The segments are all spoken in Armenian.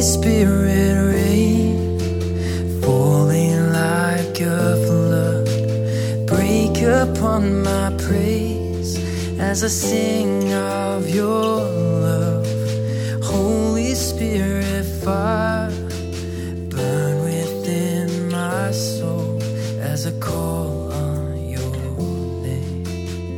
Spirit rain, falling like a flood, break upon my praise as I sing of your love. Holy Spirit fire, burn within my soul as I call on your name,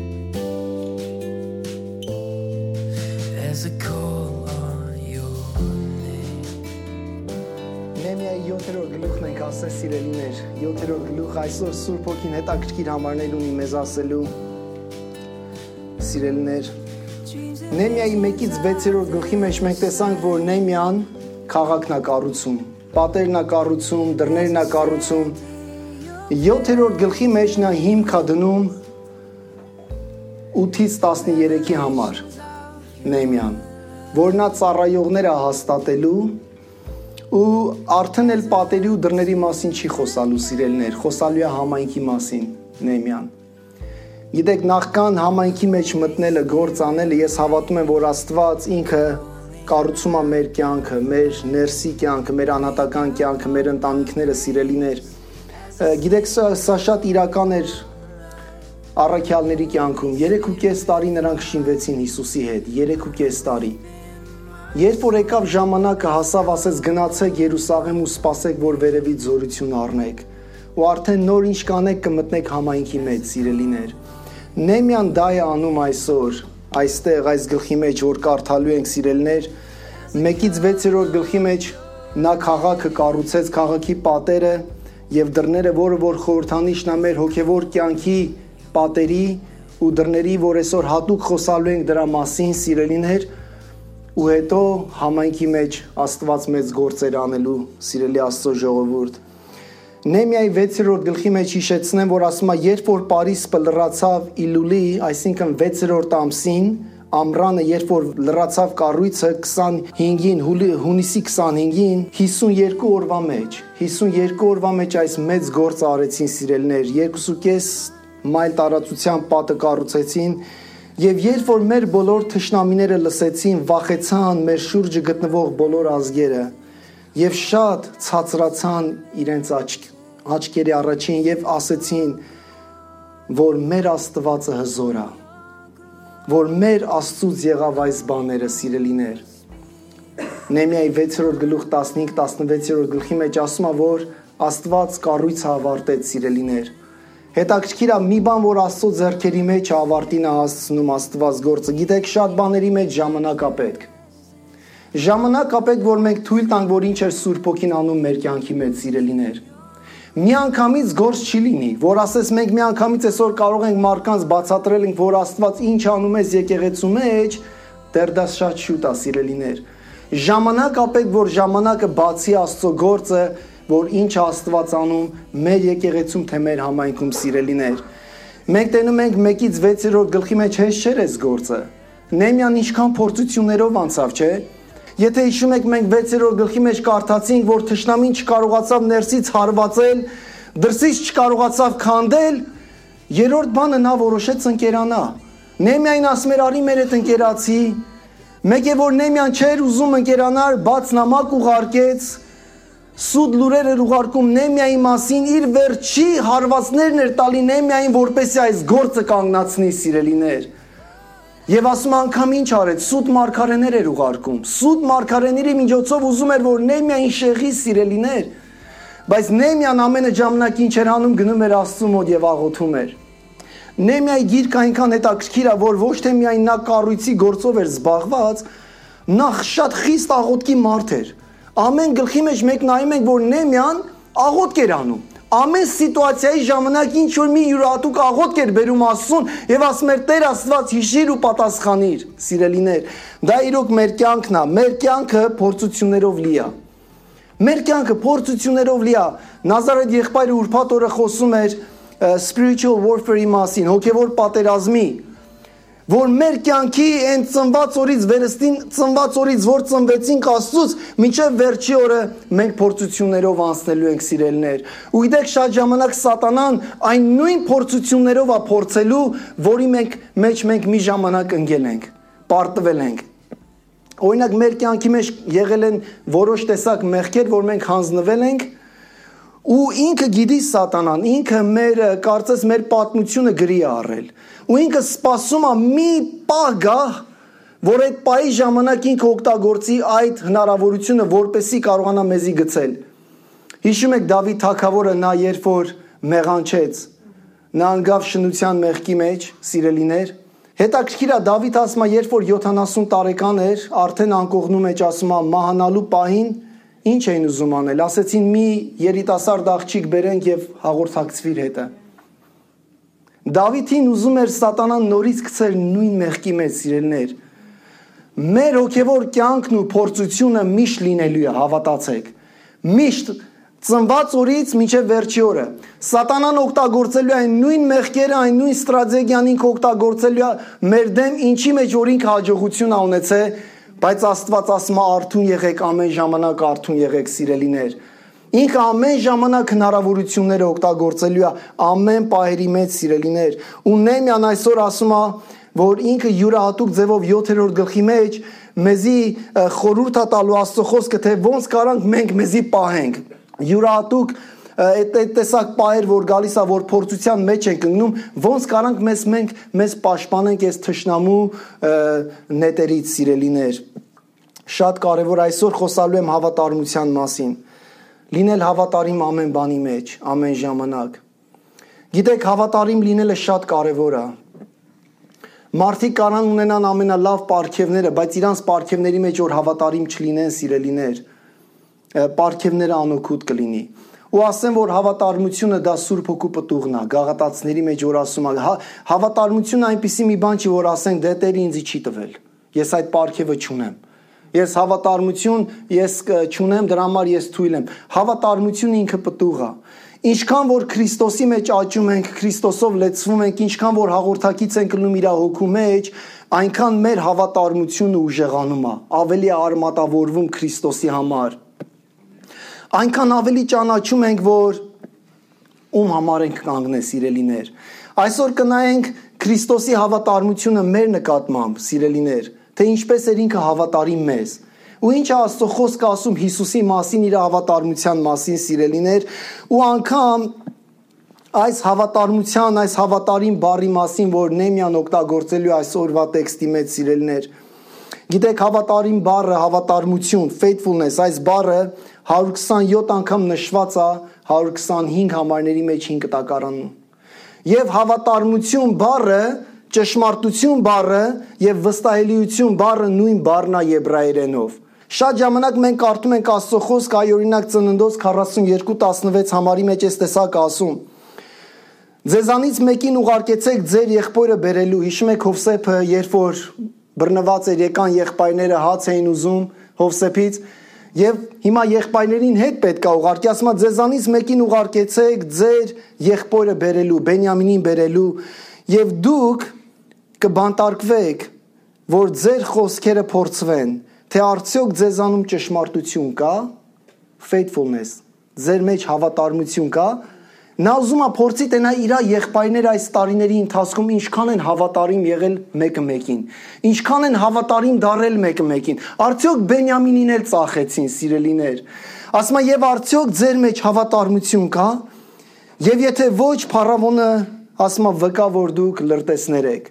as I call on your name. Նեմիայի 7-րդ գլուխն ենք ասել, սիրելիներ, 7-րդ գլուխ այսօր Սուրբ Հոգին հետաքրքիր համարներ ունի մեզ ասելու, սիրելիներ, Նեմիայի 1-6-րդ գլխի մեջ մենք տեսանք, որ Նեմիան քաղաքն է կառուցում, պատերն է կառուցում, դռներն է կառուցում, 7-րդ գլխի մեջ նա հիմք է դնում 8-ից 13-ի համար, Նեմիան, որ նա ծառայողներ է հաստատելու ու արդեն էլ պատերի ու դռների մասին չի խոսալու, սիրելիներ, խոսալու է համայնքի մասին, Նեմիան։ Գիտեք, նախքան համայնքի մեջ մտնելը, գործ անելը, ես հավատում եմ, որ Աստված ինքը կառուցում է մեր կյանքը, մեր ներսի կյանքը, մեր անհատական կյանքը, մեր ընտանիքները, սիրելիներ։ Գիտեք, սա շատ իրական էր առաքյալների կյանքում։ 3.5 տարի նրանք շինվեցին Հիսուսի հետ, 3.5 տարի։ Երբ որ եկավ ժամանակը, հասավ, ասեց գնացեք Երուսաղեմ ու սպասեք, որ վերևից զորություն առնեք։ Ու արդեն նոր ինչ կանեք կմտնեք համայնքի մեջ, սիրելիներ։ Նեմիան դա է անում այսօր, այստեղ, այս գլխի մեջ, որ կարդալու ենք, սիրելիներ, 1-6-րդ գլխի մեջ նա քաղաքը կառուցեց, քաղաքի պատերը եւ դռները, որը որ խորհրդանիշն է մեր հոգեվոր կյանքի պատերի ու դռների, որ այսօր հատուկ խոսալու ենք դրա մասին, սիրելիներ, ու հետո համայնքի մեջ Աստված մեծ գործեր անելու, սիրելի Աստծո ժողովուրդ։ Նեմիայի 6-րդ գլխի մեջ հիշեցնեմ, որ ասում է, երբ որ Պարիսպը լռացավ Իլուլի, այսինքն 6-րդ ամսին, ամռանը, երբ որ լռացավ կառույցը 25-ին, հունիսի 25-ին, 52 օրվա մեջ այս մեծ գործը արեցին, սիրելիներ, 2.5 մայլ տարածության պատը կառուցեցին, եւ երբ որ մեր բոլոր թշնամիները լսեցին, վախեցան մեր շուրջը գտնվող բոլոր ազգերը եւ շատ ցածրացան իրենց աչքերի առաջին եւ ասեցին, որ մեր Աստվածը հզոր է, որ մեր Աստծուց եղավ այս բաները, սիրելիներ։ Նեմիայի 6-րդ գլուխ 15-16-րդ գլխի մեջ ասում է, որ Աստված կառույցը ավարտեց, սիրելիներ։ Հետաքրքիր է մի բան, որ Աստծո ձեռքերի մեջ ավարտին է հասցնում Աստված գործը։ Գիտեք, շատ բաների մեջ ժամանակ է պետք։ Ժամանակ է պետք, որ մենք թույլ տանք, որ ինչ էր Սուրբ Հոգին անում մեր կյանքի մեջ, սիրելիներ։ Միանգամից գործ չի լինի, որ ասես մենք միանգամից այսօր կարող ենք մարդկանց բացատրել ենք, որ Աստված ինչ անում է եկեղեցու մեջ, դեռ դա շատ շուտ է, սիրելիներ։ Ժամանակ է պետք, որ ժամանակը բացի Աստծո գործը, որ ինչ Աստված անում մեր եկեղեցում, թե մեր համայնքում, սիրելիներ։ Մենք տենում ենք 1-6-րդ գլխի մեջ հեշտ չէր այս գործը։ Նեմիան ինչքան փորձություններով անցավ, չէ՞։ Եթե հիշում եք, մենք 6-րդ գլխի մեջ կարդացինք, որ թշնամին չկարողացավ ներսից հարվածել, դրսից չկարողացավ քանդել, երրորդ բանը նա որոշեց ընկերանա։ Նեմիային ասում էր, արի մեր հետ ընկերացի։ Մեկ է որ Նեմիան չէր ուզում ընկերանալ, բաց նամակ ուղարկեց, սուտ լուրեր էր ուղարկում Նեմիայի մասին, իր վերջի հարվածներն էր տալի Նեմիային, որպեսզի այս գործը կանգնացնի, սիրելիներ։ Եվ ասում անգամ ինչ արեց, սուտ մարգարեներ էր ուղարկում, սուտ մարգարեների միջոցով ուզում էր, որ Նեմիային շեղի, սիրելիներ, բայց Նեմիան ամենը ժամանակ ինչ էր անում, գնում էր Աստծու մոտ եւ աղոթում էր։ Նեմիայի գիրքը այնքան հետաքրքիր է, որ ոչ թե միայն նա կառույցի գործով էր զբաղված, նա շատ խիստ աղոթքի մարդ էր։ Ամեն գլխի մեջ մենք նայում ենք, որ Նեմիան աղոթք էր անում։ Ամեն սիտուացիայի ժամանակ ինչ որ մի յուրահատուկ աղոթք էր բերում Աստծուն եւ ասում էր Տեր Աստված հիշիր ու պատասխանիր, սիրելիներ։ Դա իրոք մեր կյանքն է, մեր կյանքը փորձություններով լի է։ Մեր կյանքը փորձություններով լի է։ Նազարեթ եղբայրը ուրբաթ օրը խոսում էր spiritual warfare-ի մասին, հոգեվոր պատերազմի, որ մեր կյանքի այն ծնված օրից վերստին ծնված օրից որ ծնվեցինք Աստծուց մինչև վերջի օրը մենք փորձություններով անցնելու ենք, սիրելիներ։ Ու գիտեք, շատ ժամանակ սատանան այն նույն փորձություններով է փորձելու, որի մենք մի ժամանակ ընկել ենք, պարտվել ենք։ Օրինակ մեր կյանքի մեջ եղել են որոշ տեսակ մեղքեր, որ մենք հանձնվել ենք, ու ինքը գիտի սատանան, ինքը կարծես մեր պատմությունը գրի առել, ու ինքը սպասում է մի պահ գա, որ այդ պահի ժամանակ ինքը օգտագործի այդ հնարավորությունը, որպեսզի կարողանա մեզի գցել։ Հիշում եք Դավիթ թագավորը, նա երբ որ մեղանչեց, նա անգավ շնության մեղքի մեջ, սիրելիներ։ Հետաքրքիր է, Դավիթ ասում է, երբ որ 70 տարեկան էր, արդեն անկողնու մեջ ասում է, մահանալու պահին ինչ էին ուզում անել, ասեցին մի երիտասարդ աղջիկ բերենք եւ հաղորդակցվի իր հետը։ Դավիթին ուզում էր սատանան նորից գցել նույն մեղքի մեջ, սիրելիներ։ Մեր հոգևոր կյանքն ու փորձությունը միշտ լինելու է, հավատացեք։ Միշտ ծնված օրից մինչև վերջի օրը սատանան օգտագործելու է այն նույն մեղքերը, այն նույն ստրատեգիան ինքը օգտագործելու է մեր դեմ, ինչի մեջ որ ինքը հաջողություն ա ունեցել, բայց Աստված ասում է արթուն եղեք, ամեն ժամանակ արթուն եղեք, սիրելիներ։ Ինքը ամեն ժամանակ հնարավորությունները օգտագործելու է ամեն պահերի մեջ, սիրելիներ։ Ու Նեհեմիան այսօր ասում է, որ ինքը յուրահատուկ ձևով 7-րդ գլխի մեջ մեզի խորհուրդ է տալու Աստծո խոսքը, թե ոնց կարանք մենք մեզի պահենք։ Յուրահատուկ այդ տեսակ պահեր, որ գալիս է, որ փորձության մեջ ենք ընկնում, ոնց կարանք մեզ պաշտպանենք այս թշնամու նետերից, սիրելիներ։ Շատ կարևոր, այսօր խոսալու եմ հավատարմության մասին։ Լինել հավատարիմ ամեն բանի մեջ, ամեն ժամանակ։ Գիտեք, հավատարիմ լինելը շատ կարևոր է։ Մարդիկ կարան ունենան ամենալավ պարգևները, բայց իրանց պարգևների մեջ որ հավատարիմ չլինեն, սիրելիներ, պարգևները անօգուտ կլինի։ Ու ասեմ, որ հավատարմությունը դա Սուրբ Հոգու պտուղն է, Գաղատացիների մեջ որ ասում է, հավատարմությունը այնպիսի մի բան չի, որ ասենք դե Տերը ինձ չի տվել։ Ես այդ պարգևը չունեմ։ Ես հավատարմություն չունեմ, դրա համար ես թույլ եմ։ Հավատարմությունը ինքը պտուղ է։ Ինչքան որ Քրիստոսի մեջ աճում ենք, Քրիստոսով լեցվում ենք, ինչքան որ հաղորդակից ենք լինում իր հոգու մեջ, այնքան մեր հավատարմությունը ուժեղանում է, ավելի արմատավորվում Քրիստոսի համար։ Այնքան ավելի ճանաչում ենք, որ ում համար ենք կանգնել, սիրելիներ։ Այսօր կնայենք Քրիստոսի հավատարմությունը մեր նկատմամբ, սիրելիներ, թե ինչպես էր ինքը հավատարիմ մեզ։ Ու ինչ է Աստծո խոսքը ասում Հիսուսի մասին, իր հավատարմության մասին, սիրելիներ, ու անգամ այս հավատարմության, այս հավատարիմ բառի մասին, որ Նեհեմիան օգտագործելու այսօրվա տեքստի մեջ, սիրելիներ։ Գիտեք, հավատարիմ բառը, հավատարմություն, faithfulness, այս բառը 127 անգամ նշված է 125 համարների մեջ 5 կտակարանում։ Եվ հավատարմություն բառը, ճշմարտություն բառը եւ վստահելիություն բառը նույն բառն է եբրայերենով։ Շատ ժամանակ մենք կարդում ենք Աստծո խոսքը, այ օրինակ Ծննդոց 42:16 համարի մեջ էս տեսակ ասում. Ձեզանից մեկին ուղարկեցեք ձեր եղբորը բերելու։ Հիշում եք Հովսեփը, երբ որ բռնված էր, եկան եղբայրները հաց էին ուզում Հովսեփից, եւ հիմա եղբայրներին հետ պետք է ուղարկի, ասում է ձեզանից մեկին ուղարկեցեք ձեր եղբորը բերելու, Բենյամինին բերելու, եւ դուք կբանտարկվեք, որ ձեր խոսքերը փորձվեն, թե արդյոք ձեզանում ճշմարտություն կա, faithfulness, ձեր մեջ հավատարմություն կա։ Նա ուզում է փորձի տենա իր եղբայրները այս տարիների ընթացքում ինչքան են հավատարիմ եղել մեկը մեկին, ինչքան են հավատարիմ դարել մեկը մեկին։ Արդյոք Բենյամինին էլ ծախեցին, սիրելիներ։ Ասում է եւ արդյոք ձեր մեջ հավատարմություն կա, եւ եթե ոչ, փառավոնը ասում է վկա, որ դուք լրտեսներ եք։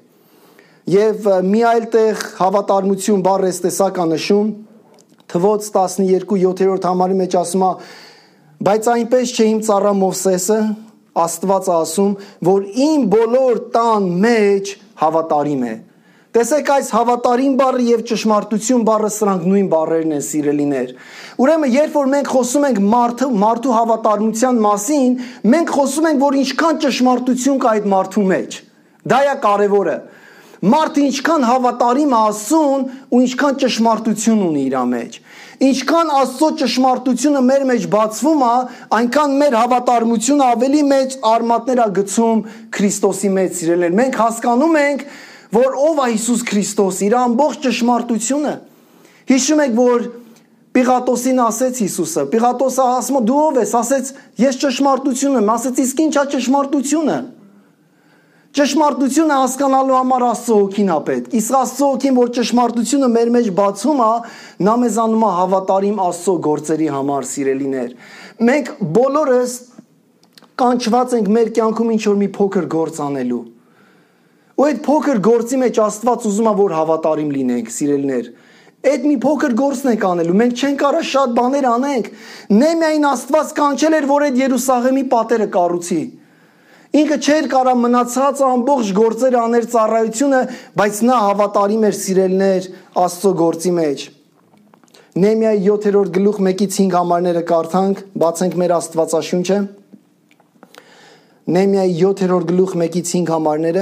Եվ մի այլ տեղ հավատարմություն բառը տեսակ է նշում, Թվոց 12:7 համարի մեջ ասում է. բայց այնպես չէ իմ ծառա Մովսեսը, Աստված ասում, որ իմ բոլոր տան մեջ հավատարիմ է։ Տեսեք, այս հավատարիմ բառը եւ ճշմարտություն բառը սրանք նույն բառերն են, սիրելիներ։ Ուրեմն, երբ որ մենք խոսում ենք մարդու հավատարմության մասին, մենք խոսում ենք, որ ինչքան ճշմարտություն կա այդ մարդու մեջ։ Դա է կարևորը։ Մարդը ինչքան հավատարիմ է Աստծուն ու ինչքան ճշմարտություն ունի իր մեջ։ Ինչքան Աստծո ճշմարտությունը մեր մեջ բացվում է, այնքան մեր հավատարմությունը ավելի մեծ արմատներ է գցում Քրիստոսի մեջ, սիրելիներ։ Մենք հասկանում ենք, որ ով է Հիսուս Քրիստոս, իր ամբողջ ճշմարտությունը։ Հիշում եք, որ Պիղատոսին ասեց Հիսուսը, Պիղատոսը ասում է դու ով ես, ասեց ես ճշմարտություն եմ, ասեց իսկ ի՞նչ է ճշմարտությունը։ Ճշմարտությունը հասկանալու համար Աստծո հոգին է պետք։ Իսկ Աստծո հոգին, որ ճշմարտությունը մեր մեջ բացում է, նա մեզ անում է հավատարիմ Աստծո գործերի համար, սիրելիներ։ Մենք բոլորս կանչված ենք մեր կյանքում ինչ-որ մի փոքր գործ անելու։ Ու այդ փոքր գործի մեջ Աստված ուզում է, որ հավատարիմ լինենք, սիրելիներ։ Այդ մի փոքր գործն ենք անելու։ Մենք չենք կարա շատ բաներ անենք։ Նեհեմիային Աստված կանչել էր, որ այդ Երուսաղեմի պատերը կառուցի։ Ինքը չէր կարա մնացած ամբողջ գործերը աներ ծառայությունը, բայց նա հավատարիմ էր, սիրելիներ, Աստծո գործի մեջ։ Նեհեմիայի 7-րդ գլուխ 1-ից 5 համարները կարդանք, բացենք մեր Աստվածաշունչը։ Նեհեմիայի 7-րդ գլուխ 1-ից 5 համարները։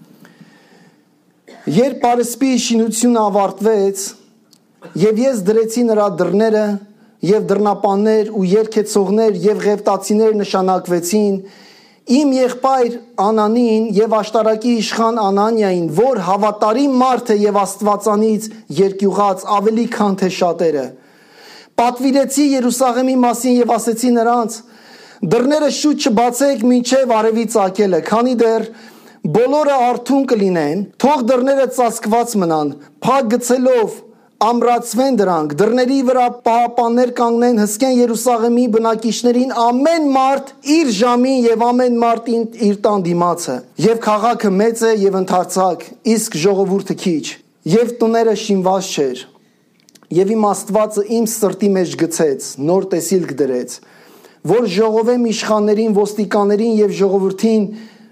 Երբ պարսպի շինությունը ավարտվեց, եւ ես դրեցի նրա դռները, եւ դռնապաններ ու երգեցողներ եւ ղևտացիներ նշանակվեցին, իմ եղբայր Անանին եւ աշտարակի իշխան Անանիային, որ հավատարիմ մարդ է եւ Աստվածանից երկյուղած ավելի քան թե շատերը։ Պատվիրեցի Երուսաղեմի մասին եւ ասեցի նրանց. դռները շուտ չբացեք մինչեւ արևի ծագելը, քանի դեռ բոլորը արթուն կլինեն, թող դռները ծածկված մնան, փակ գցելով ամրացվեն դրանք, դռների վրա պահապաններ կանգնեն, հսկեն Երուսաղեմի բնակիչներին ամեն մարդ իր ժամին եւ ամեն մարդ իր տան դիմացը։ Եվ քաղաքը մեծ է եւ ընդարձակ, իսկ ժողովուրդը քիչ, եւ տները շինված չէր։ Եվ իմ Աստվածը իմ սրտի մեջ գցեց, նոր տեսիլք դրեց, որ ժողովեմ իշխաններին, ոստիկաններին եւ ժողովրդին,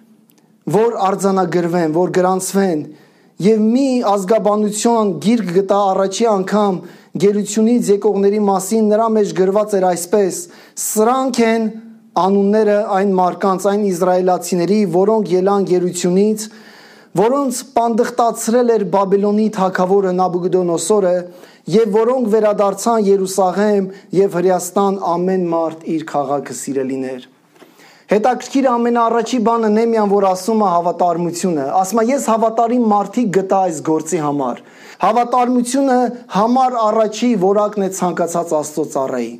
որ արձանագրվեն, որ գրանցվեն, եւ մի ազգաբանություն գիրք գտա առաջի անգամ գերությունից եկողների մասին, նրա մեջ գրված էր այսպես. սրանք են անունները այն մարկանց, այն իզրայելացիների, որոնք ելան գերությունից, որոնց պանդխտացրել էր Բաբելոնի թագավորը Նաբուգոդոնոսորը, եւ որոնք վերադարձան Երուսաղեմ եւ հրեաստան ամեն մարդ իր քաղաքը, սիրելիներ։ Հետաքրքիր ամենաառաջի բանը Նեհեմիան, որ ասում է հավատարմությունը, ասում է ես հավատարիմ մարդիկ գտա այս գործի համար։ Հավատարմությունը համար առաջի որակն է ցանկացած Աստծո ծառայի։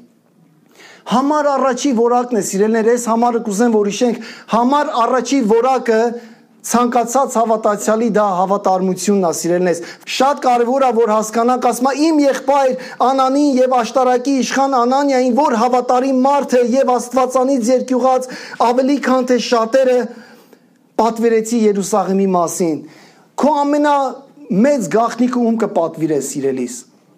Համար առաջի որակն է, սիրելիներ, այս համարը կուզեմ որ հիշենք, համար առաջի որակը ցանկացած հավատացյալի դա հավատարմությունն է, սիրելիներ։ Շատ կարևոր է որ հասկանանք, ասում է իմ եղբայր Անանին եւ աշտարակի իշխան Անանիային, որ հավատարիմ մարդ է եւ Աստվածանից երկյուղած ավելի քան թե շատերը, պատվիրեցի Երուսաղեմի մասին։ Քո ամենամեծ գաղտնիքը ում կպատվիրես, սիրելիս։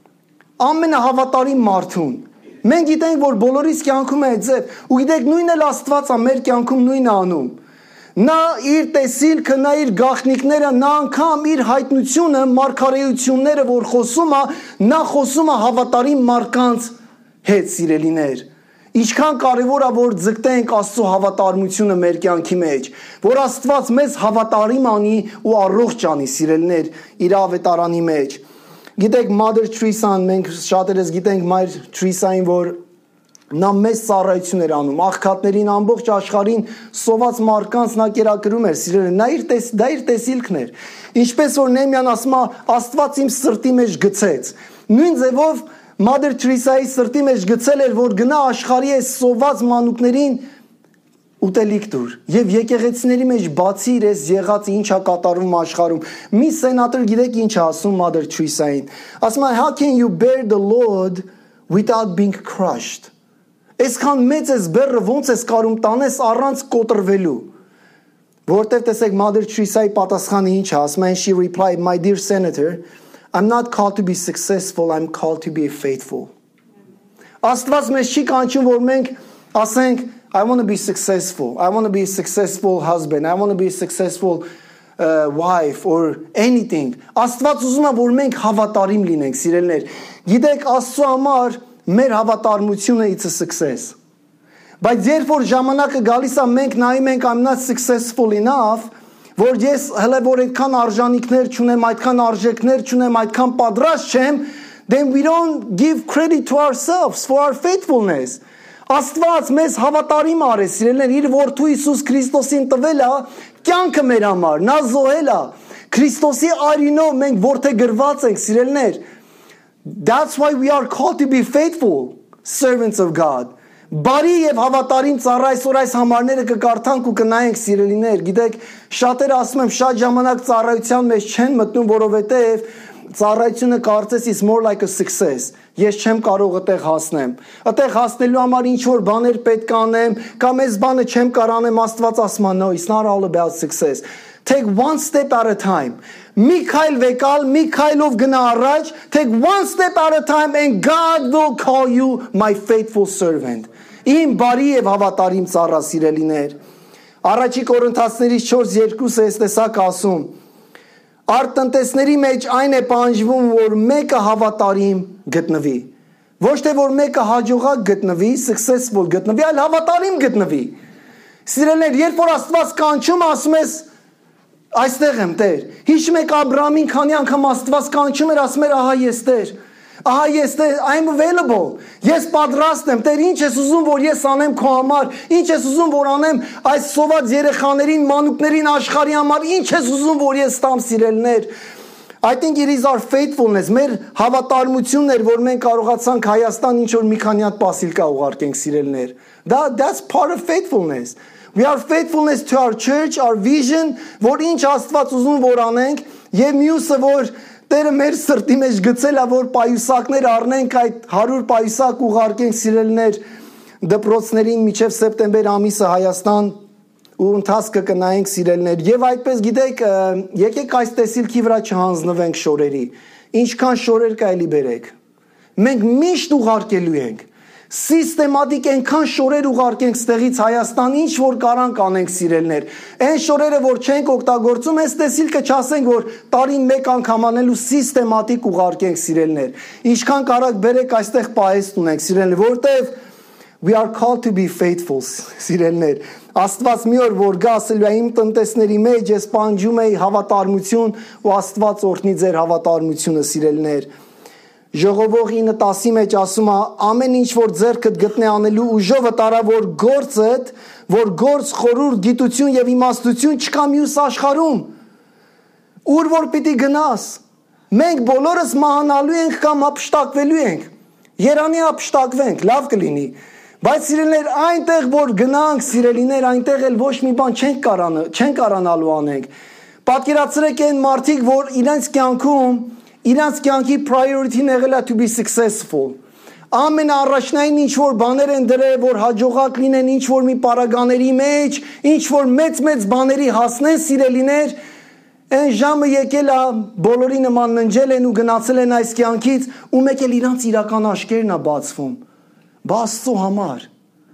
Ամենահավատարիմ մարդուն։ Մենք գիտենք որ բոլորիս կյանքում է այդ ձև, ու գիտեք նույնն էլ Աստված է մեր կյանքում նույնը անում։ Նա իր տեսիլքը, նա իր գաղտնիքները, նա անգամ իր հայտնությունը, մարգարեությունները, որ խոսում է, նա խոսում է հավատարիմ մարդկանց հետ, սիրելիներ։ Ինչքան կարևոր է որ ձգտենք Աստծո հավատարմությունը մեր կյանքի մեջ, որ Աստված մեզ հավատարիմ անի ու առողջ անի, սիրելիներ, իր ավետարանի մեջ։ Գիտեք Mother Teresa-ն, մենք շատերս գիտենք Mother Teresa-ին, որ նա մեծ ծառայություն էր անում, աղքատներին, ամբողջ աշխարհին սոված մարդկանց նա կերակրում էր, սիրելիներ, դա իր տեսիլքն էր։ Ինչպես որ Նեհեմիան ասում է, Աստված իմ սրտի մեջ գցեց։ Նույն ձևով Mother Teresa-ի սրտի մեջ գցել էր, որ գնա աշխարհի այս սոված մանուկներին ուտելիք դուր եւ եկեղեցիների մեջ բացի իր այս եղածը ինչա կատարվում աշխարհում։ Մի սենատոր գիտեք ինչ է ասում Mother Teresa-ին։ Ասում է, how can you bear the Lord without being crushed? Այսքան մեծ ես բեռը ոնց ես կարում տանես առանց կոտրվելու։ Որտեվ տեսեք Mother Teresa-ի պատասխանը ինչ է, ասում է, she replied, my dear senator, I'm not called to be successful, I'm called to be faithful. Աստված մեզ չի կանչում որ մենք ասենք I want to be successful. I want to be a successful husband. I want to be a successful wife or anything. Աստված ուզում է որ մենք հավատարիմ լինենք, սիրելիներ։ Գիտեք, Աստծո համար մեր հավատարմությունը it's a success. Բայց երբ որ ժամանակը գալիս է մենք նայում ենք I'm not successful enough, որ ես հələ որ այդքան արժանինքներ չունեմ, այդքան արժեքներ չունեմ, այդքան պատրաստ չեմ, then we don't give credit to ourselves for our faithfulness. Աստված մեզ հավատարիմ արեց, սիրելիներ, իր որդու Հիսուս Քրիստոսին տվել է կյանքը մեր համար, նա զոհել է։ Քրիստոսի արյունով մենք որդեգրված ենք, սիրելիներ։ That's why we are called to be faithful servants of God. Բարի եւ հավատարիմ ծառա այսօր այս համարները կկարդանք ու կնայենք սիրելիներ, գիտեք, շատերը ասում եմ շատ ժամանակ ծառայության մեջ չեն մտնում, որովհետեւ ծառայությունը կարծես is more like a success. Ես չեմ կարող այդտեղ հասնեմ։ Այդտեղ հասնելու համար ինչ որ բաներ պետք է անեմ, կամ այս բանը չեմ կարող անեմ, Աստված ասում է, no, it's not all about success. Take one step at a time. Մի քայլ վեկալ, մի քայլով գնա առաջ, take one step at a time and God will call you my faithful servant. Իմ բարի եւ հավատարիմ ծառա սիրելիներ։ Առաջի Կորինթացիներից 4:2-ը այս տեսակ ասում. Արտնտեսների մեջ այն է պահանջվում, որ մեկը հավատարիմ գտնվի։ Ոչ թե որ մեկը հաջողակ գտնվի, successful գտնվի, այլ հավատարիմ գտնվի։ Սիրելիներ, երբ որ Աստված կանչում, ասում ես այստեղ եմ Տեր։ Հիշում եք Աբրահամին քանի անգամ Աստված կանչում էր, ասում էր ահա ես Տեր։ Ահա ես Տեր, I'm available։ Ես պատրաստ եմ, Տեր, ինչ ես ուզում որ ես անեմ քո համար, ինչ ես ուզում որ անեմ այս սոված երեխաներին, մանուկներին, աշխարհի համար, ինչ ես ուզում որ ես տամ սիրելներ։ I think it is our faithfulness, մեր հավատարմությունն էր, որ մենք կարողացանք Հայաստան ինչ որ մի քանի հատ պասիլկա ուղարկենք սիրելներ։ That's part of faithfulness. We are faithfulness to our church, our vision, որ ինչ Աստված ուզում որ անենք, եւ մյուսը որ Տերը մեր սրտի մեջ գցել է, որ պայուսակներ առնենք, այդ 100 պայուսակ ուղարկենք սիրելներ դպրոցներին մինչև սեպտեմբեր ամիսը Հայաստան ու ընթացքը կնայենք սիրելներ։ Եվ այդպես գիտեք, եկեք այս տեսիլքի վրա չհանձնվենք շորերի։ Ինչքան շորեր կա էլի բերեք։ Մենք միշտ ուղարկելու ենք։ Սիստեմատիկ այնքան շորեր ուղարկենք ստեղից Հայաստան, ինչ որ կարանք անենք սիրելներ։ Այն շորերը որ չենք օգտագործում, այս տեսիլքը չասենք որ տարին մեկ անգամ անելու սիստեմատիկ ուղարկենք սիրելներ։ Ինչքան կարակ բերեք այստեղ պահեստ ունենք սիրելներ, որտեվ we are called to be faithful սիրելներ։ Աստված մի օր որ գա ասելու է իմ տնտեսների մեջ ես պահանջում եի հավատարմություն ու Աստված օրհնի ձեր հավատարմությունը սիրելներ։ Ժողովող 9:10-ի մեջ ասում է ամեն ինչ որ ձեռքդ գտնե անելու ուժովը տարա որ գործդ որ գործ խորուրդ գիտություն եւ իմաստություն չկա մյուս աշխարհում ուր որ պիտի գնաս մենք բոլորս մահանալու ենք կամ ապշտակվելու ենք Երանի ապշտակվենք լավ կլինի բայց սիրելիներ այնտեղ որ գնանք սիրելիներ այնտեղ էլ ոչ մի բան չենք կարանալու անենք պատկերացրեք այն մարդիկ որ իրենց կյանքում Իրանց կյանքի priority-ն եղել է to be successful։ Ամենաառաջնային ինչ որ բաներ են դրել, որ հաջողակ լինեն ինչ որ մի պարագաների մեջ, ինչ որ մեծ բաների հասնեն սիրելիներ, այն ժամը եկել է, բոլորի նման ննջել են ու գնացել են այս կյանքից, ու մեկ էլ իրանց իրական աչքերն է բացվում։ Աստծո համար։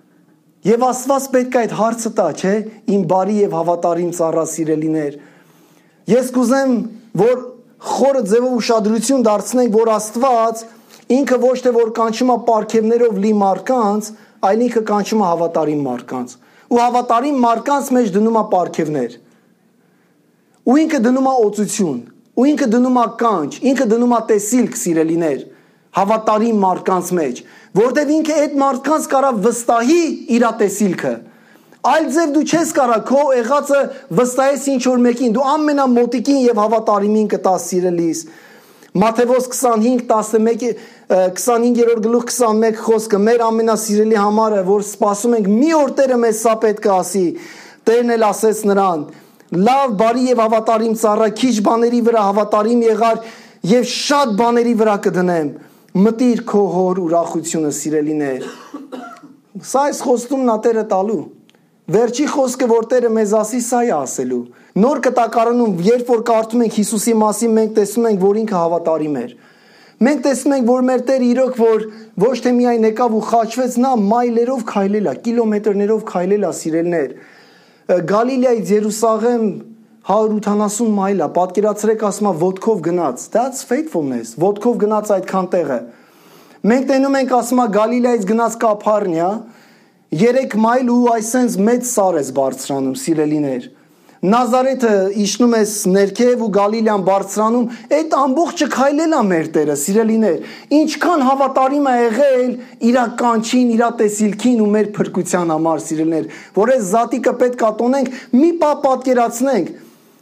Եվ Աստված պետք է այդ հարցը տա, չէ՞, իմ բարի եւ հավատարիմ ծառա սիրելիներ։ Ես կուզեմ, որ խորը ձևով ուշադրություն դարձնենք, որ Աստված ինքը ոչ թե որ կանչում է պարգևներով լի մարկանց, այլ ինքը կանչում է հավատարիմ մարկանց։ Ու հավատարիմ մարկանց մեջ դնում է պարգևներ։ Ու ինքը դնում է օծություն, ու ինքը դնում է կանչ, ինքը դնում է տեսիլք սիրելիներ, հավատարիմ մարկանց մեջ, որտեղ ինքը այդ մարկանց կարա վստահի իր տեսիլքը։ Այլ ձև դու չես կարա քո եղածը վստահես ինչ որ մեկին դու ամենամոտիկին եւ հավատարիմին կտաս սիրելիս Մատթեոս 25:11-25-րդ գլուխ 21 խոսքը մեր ամենասիրելի համարը որ սպասում ենք մի օր Տերը մեզ սա պետք է ասի Տերն էլ ասեց նրան լավ բարի եւ հավատարիմ ծառա քիչ բաների վրա հավատարիմ եղար եւ շատ բաների վրա կդնեմ մտիր քո հոր ուրախությունը սիրելիներ Սա այս խոստումն է Տերը տալու Վերջի խոսքը որ Տերը մեզ ասի սա է ասելու Նոր կտակարանում երբ որ կարդում ենք Հիսուսի մասին մենք տեսնում ենք որ ինքը հավատարիմ էր Մենք տեսնում ենք որ մեր Տերը իրոք որ ոչ թե միայն եկավ ու խաչվեց նա մայլերով քայլել է կիլոմետրերով քայլել է սիրելներ Գալիլեայից Երուսաղեմ 180 մայլ է պատկերացրեք ասում է ոտքով գնաց That's faithfulness ոտքով գնաց այդքան տեղը Մենք տենում ենք ասում է Գալիլեայից գնաց Կափառնիա 3 մայլ ու այսենց մեծ սար ես բարձրանում սիրելիներ Նազարեթը իջնում ես ներքև ու Գալիլեան բարձրանում այդ ամբողջը քայլել է մեր Տերը սիրելիներ ինչքան հավատարիմ է եղել իր կանչին իր տեսիլքին ու մեր փրկության համար սիրելիներ որ այս զատիկը պետք է տոնենք մի պա պատկերացնենք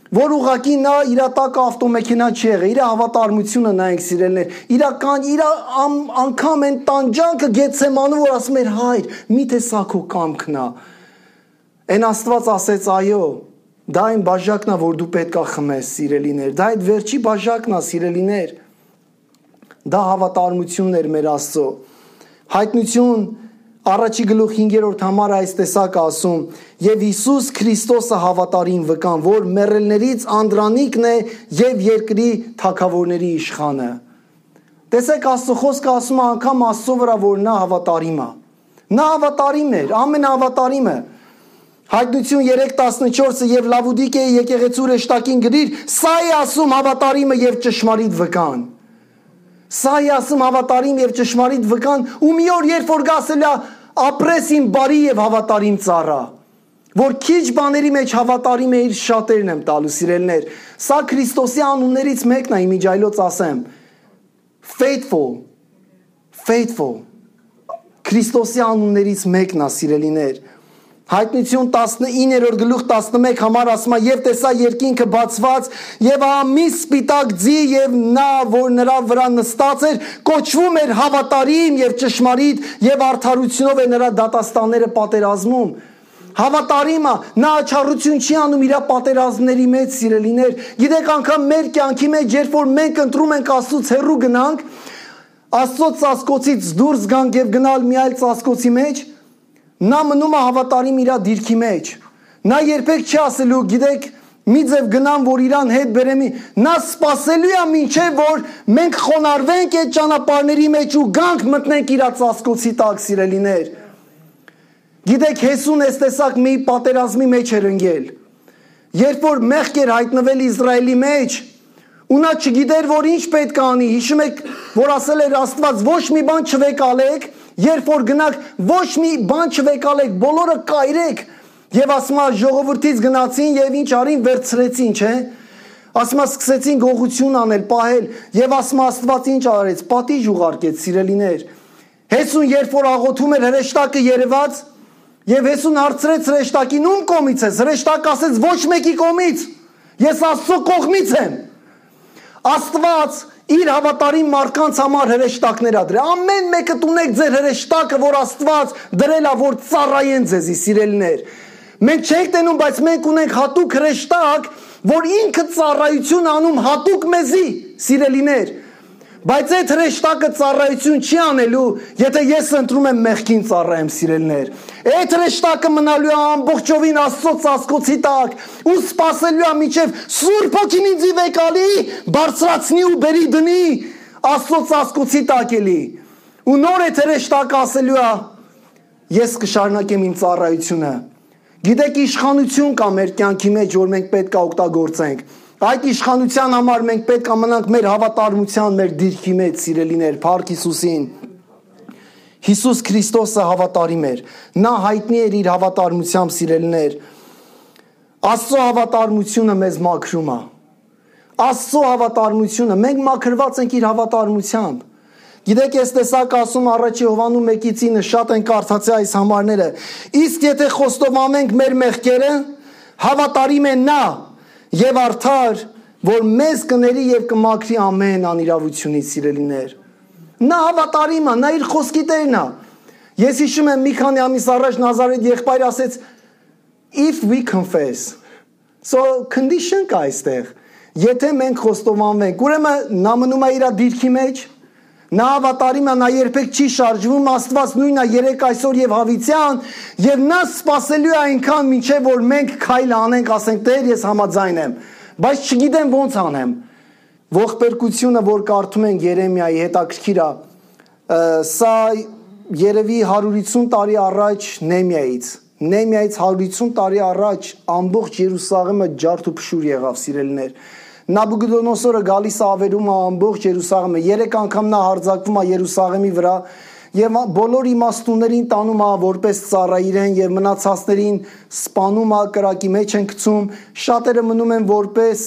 որ ուղղակի նա իր տակ ավտոմեքենա չի եղել, իր հավատարմությունը նայեք սիրելիներ, իր անգամ են տանջանքը Գեթսեմանում, որ ասում էր հայր, միթե սա քո կամքն է։ Այն Աստված ասեց այո, դա այն բաժակն է, որ դու պետք է խմես, սիրելիներ, դա այդ վերջի բաժակն է, սիրելիներ։ Դա հավատարմությունն էր մեր Աստծո։ Հայտնություն 1-5 համար այս տեսակը ասում. «Եվ Հիսուս Քրիստոսը հավատարիմ վկան, որ մեռելներից անդրանիկն է եւ երկրի թագավորների իշխանը»։ Տեսեք, Աստծո խոսքը ասում է անգամ Աստծո վրա, որ նա հավատարիմ է։ Նա հավատարիմ էր, ամենահավատարիմը։ Հայտնություն 3:14-ը «Եվ Լավուդիկեի եկեղեցու հրեշտակին գրիր, սա է ասում հավատարիմը եւ ճշմարիտ վկան»։ Սա է ասում հավատարիմ եւ ճշմարիտ վկան, ու մի օր երբ որ գասելա ապրես իմ բարի եւ հավատարիմ ծառա, որ քիչ բաների մեջ հավատարիմ է, իր շատերն եմ տալու, սիրելիներ։ Սա Քրիստոսի անուններից մեկն է, իմիջայլոց ասեմ։ Faithful։ Քրիստոսի անուններից մեկն է, սիրելիներ։ Հայտնություն 19:11 համար ասում է. «Եվ տեսա երկինքը բացված, եւ ահա մի սպիտակ ձի, եւ նա, որ նրա վրա նստած էր, կոչվում էր հավատարիմ եւ ճշմարիտ, եւ արդարությունով է նրա դատաստանները պատերազմում»։ Հավատարիմը, նա աչառություն չի անում իր պատերազմների մեջ, սիրելիներ։ Գիտեք, անգամ մեր կյանքի մեջ, երբ որ մենք ընտրում ենք Աստծուց հեռու գնանք, Աստծո ծածկոցից դուրս գանք եւ գնալ մի այլ ծածկոցի մեջ, նա մնում է հավատարիմ իր դիրքի մեջ։ Նա երբեք չի ասելու, գիտեք, մի ձև գնամ, որ իրան հետ բերեմի։ Նա սպասելու է մինչև որ մենք խոնարհվենք այդ ճանապարհների մեջ ու գանք մտնենք իր ծածկոցի տակ, սիրելիներ։ Գիտեք, Հեսուն այս տեսակ մի պատերազմի մեջ էր ընկել։ Երբ որ մեղք էր հայտնվել Իսրայելի մեջ, ու նա չգիտեր, որ ինչ պետք է անի։ Հիշում եք, որ ասել էր Աստված, ոչ մի բան չվեկալեք, երբ որ գնաք, ոչ մի բան չվեկալեք, բոլորը կայրեք։ Եվ ասում է ժողովրդից գնացին եւ ինչ արին, վերցրեցին, չէ՞։ Ասում է սկսեցին գողություն անել, պահել, եւ ասում է Աստված ինչ արեց, պատիժ ուղարկեց, սիրելիներ։ Հեսուն երբ որ աղոթում էր, հրեշտակը երևաց, եւ Հեսուն հարցրեց հրեշտակին, ում կողմից ես։ Հրեշտակը ասեց, ոչ մեկի կողմից։ Ես Աստծո կողմից եմ։ Աստված իր հավատարիմ մարդկանց համար հրեշտակներ ա դրել։ Ամեն մեկը ունեք ձեր հրեշտակը, որ Աստված դրել ա, որ ծառայեն ձեզի, սիրելիներ։ Մենք չենք տենում, բայց մենք ունենք հատուկ հրեշտակ, որ ինքը ծառայություն անում հատուկ մեզի, սիրելիներ։ Բայց այդ հրեշտակը ծառայություն չի անելու, եթե ես ընտրում եմ մեղքին ծառայեմ, սիրելիներ։ Այդ հրեշտակը մնալու է ամբողջովին Աստծո ծածկոցի տակ ու սպասելու է մինչև Սուրբ Հոգին ինձ վեկալի, բարձրացնի ու բերի դնի Աստծո ծածկոցի տակ էլի։ Ու նոր այդ հրեշտակը ասելու է. ես կշարունակեմ իմ ծառայությունը։ Գիտեք, իշխանություն կա մեր կյանքի մեջ, որ մենք պետք է օգտագործենք։ Այդ իշխանության համար մենք պետք է մնանք մեր հավատարմության, մեր դիրքի մեջ, սիրելիներ, փառք Հիսուսին։ Հիսուս Քրիստոսը հավատարիմ էր։ Նա հայտնի էր իր հավատարմությամբ, սիրելիներ։ Աստծո հավատարմությունը մեզ մաքրում է։ Աստծո հավատարմությունը, մենք մաքրված ենք իր հավատարմությամբ։ Գիտեք, ես տեսակ ասում առաջի Հովանու 1:9 շատ են կարդացել այս համարները։ Իսկ եթե խոստովանենք մեր մեղքերը, հավատարիմ է նա եւ արդար, որ մեզ կների եւ կմաքրի ամեն անիրավությունից, սիրելիներ։ Նա հավատարիմ է, նա իր խոսքի տերն է։ Ես հիշում եմ մի քանի ամիս առաջ Նազարեթ եղբայր ասեց, if we confess, so condition կա այստեղ։ Եթե մենք խոստովանենք, ուրեմն նա մնում է իր դիրքի մեջ, նա հավատարիմ է, նա երբեք չի շարժվում, Աստված նույնն է երեք այսօր եւ հավիտյան, եւ նա սпасելու է այնքան մինչեւ որ մենք քայլ անենք, ասենք Տեր, ես համաձայն եմ, բայց չգիտեմ ոնց անեմ։ Ողբերգությունը, որ կարդում ենք Երեմիայի, հետաքրքիր է, սա երևի 150 տարի առաջ Նեհեմիայից 150 տարի առաջ ամբողջ Երուսաղեմը ջարդ ու փշուր եղավ, սիրելիներ։ Նաբուգոդոնոսորը գալիս է ավերում է ամբողջ Երուսաղեմը, 3 անգամ նա հարձակվում է Երուսաղեմի վրա եւ բոլոր իմաստուններին տանում է որպես ծառա իրեն եւ մնացածներին սպանում է, կրակի մեջ են գցում, շատերը մնում են որպես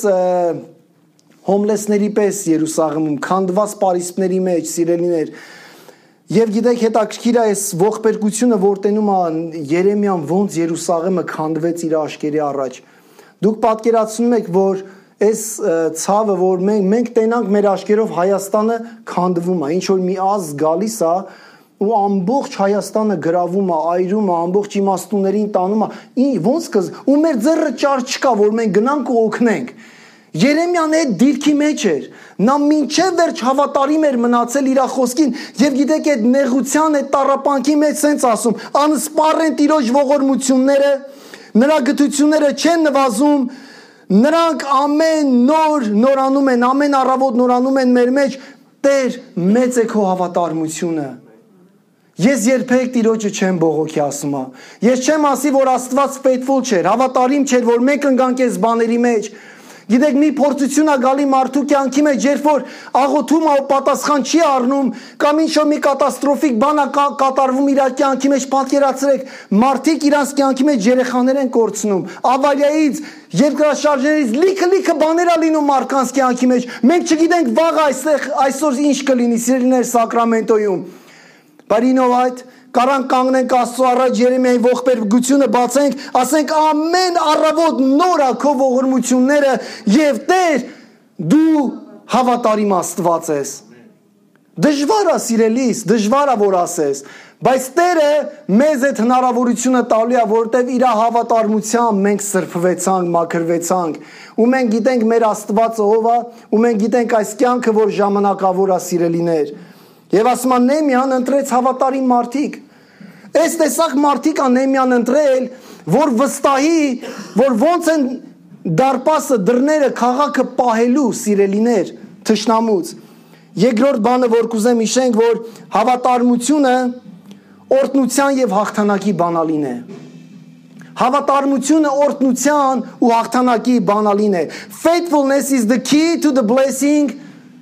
հոմլեսների պես Երուսաղեմում, քանդված պարիսպների մեջ, սիրելիներ։ Եվ գիտեք, հետաքրքիր է այս ողբերգությունը, որ տենում է Երեմիան ոնց Երուսաղեմը քանդվեց իր աշկերի առաջ։ Դուք պատկերացնում եք, որ այս ցավը, որ մենք տենանք մեր աչքերով Հայաստանը քանդվում է, ինչ որ մի ազգ գալիս է ու ամբողջ Հայաստանը գրավում է, այրում է, ամբողջ իմաստուններին տանում է, ոնց կզ, ու մեր ձեռը ճար չկա, որ մենք գնանք ու օգնենք։ Երեմիան այդ դիրքի մեջ էր, նա մինչև վերջ հավատարիմ էր մնացել իր խոսքին, եւ գիտեք այդ նեղության, այդ տառապանքի մեջ սենց ասում, անսպառ են Տիրոջ ողորմությունները, նրա գթությունները չեն նվազում, նրանք ամեն նոր նորանում են, ամեն առավոտ նորանում են մեր մեջ, Տեր, մեծ է քո հավատարմությունը։ Ես երբեք Տիրոջը չեմ բողոքի ասում։ Ես չեմ ասի, որ Աստված faithful չէր, հավատարիմ չէր, որ մենք ընկանք այս բաների մեջ։ Գիտեք, մի փորձություն է գալի մարդու կյանքի մեջ, երբ որ աղոթում է ու պատասխան չի առնում, կամ ինչ-որ մի կատաստրոֆիկ բան է կատարվում իր կյանքի մեջ, պատկերացրեք, մարդիկ իրանց կյանքի մեջ երեխաներ են կորցնում, ավարիայից, երկրաշարժներից լիքը բաներ է լինում մարդկանց կյանքի մեջ։ Մենք չգիտենք վաղ այսօր ինչ կլինի, սիրելիներ, Սակրամենտոյում։ But you know what? Կարան կանգնենք Աստծո առաջ Երեմիայի ողբերգությունը բացենք, ասենք ամեն առավոտ նոր է քո ողորմությունները եւ Տեր դու հավատարիմ Աստված ես։ Դժվար է սիրելիս, դժվար է որ ասես, բայց Տերը մեզ այդ հնարավորությունը տալու է, որտեվ իր հավատարմությամբ մենք սրբվեցանք, մաքրվեցանք, ու մենք գիտենք մեր Աստվածը ով է, ու մենք գիտենք այս կյանքը որ ժամանակավոր է սիրելիներ։ Եվ ասում են Նեհեմիան ընտրեց հավատարիմ մարդիկ։ Այս տեսակ մարդիկ են Նեհեմիան ընտրել, որ վստահի, որ ոնց են դարպասը դռները քաղաքը պահելու սիրելիներ թշնամուց։ Երկրորդ բանը, որ կուզեմ հիշենք, որ հավատարմությունը օրհնության եւ հաղթանակի բանալին է։ Հավատարմությունը օրհնության ու հաղթանակի բանալին է։ Faithfulness is the key to the blessing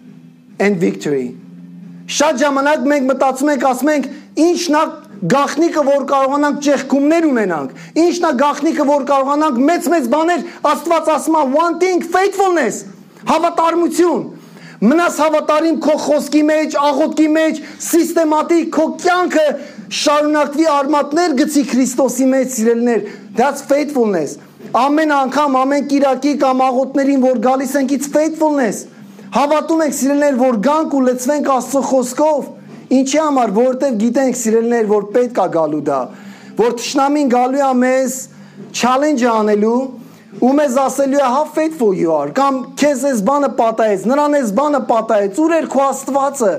and victory. Շատ ժամանակ մենք մտածում ենք, ասում ենք, ինչն է գաղտնիքը, որ կարողանանք ճեղքումներ ունենանք, ինչն է գաղտնիքը, որ կարողանանք մեծ բաներ, Աստված ասում է one thing, faithfulness, հավատարմություն։ Մնաս հավատարիմ քո խոսքի մեջ, աղոթքի մեջ, սիստեմատիկ քո կյանքը շարունակվի արմատներ գցի Քրիստոսի մեջ, սիրելիներ, that's faithfulness։ Ամեն անգամ, ամեն կիրակի կամ աղոթներին, որ գալիս ենք, it's faithfulness։ Հավատում ենք սիրելիներ, որ գանք ու լցվենք Աստծո խոսքով, ինչի համար, որովհետև գիտենք սիրելիներ, որ պետք է գալու դա, որ թշնամին գալու է մեզ challenge անելու ու մեզ ասելու է how faithful you are, կամ քեզ այս բանը պատահեց, նրան այս բանը պատահեց, ուր էր քո Աստվածը։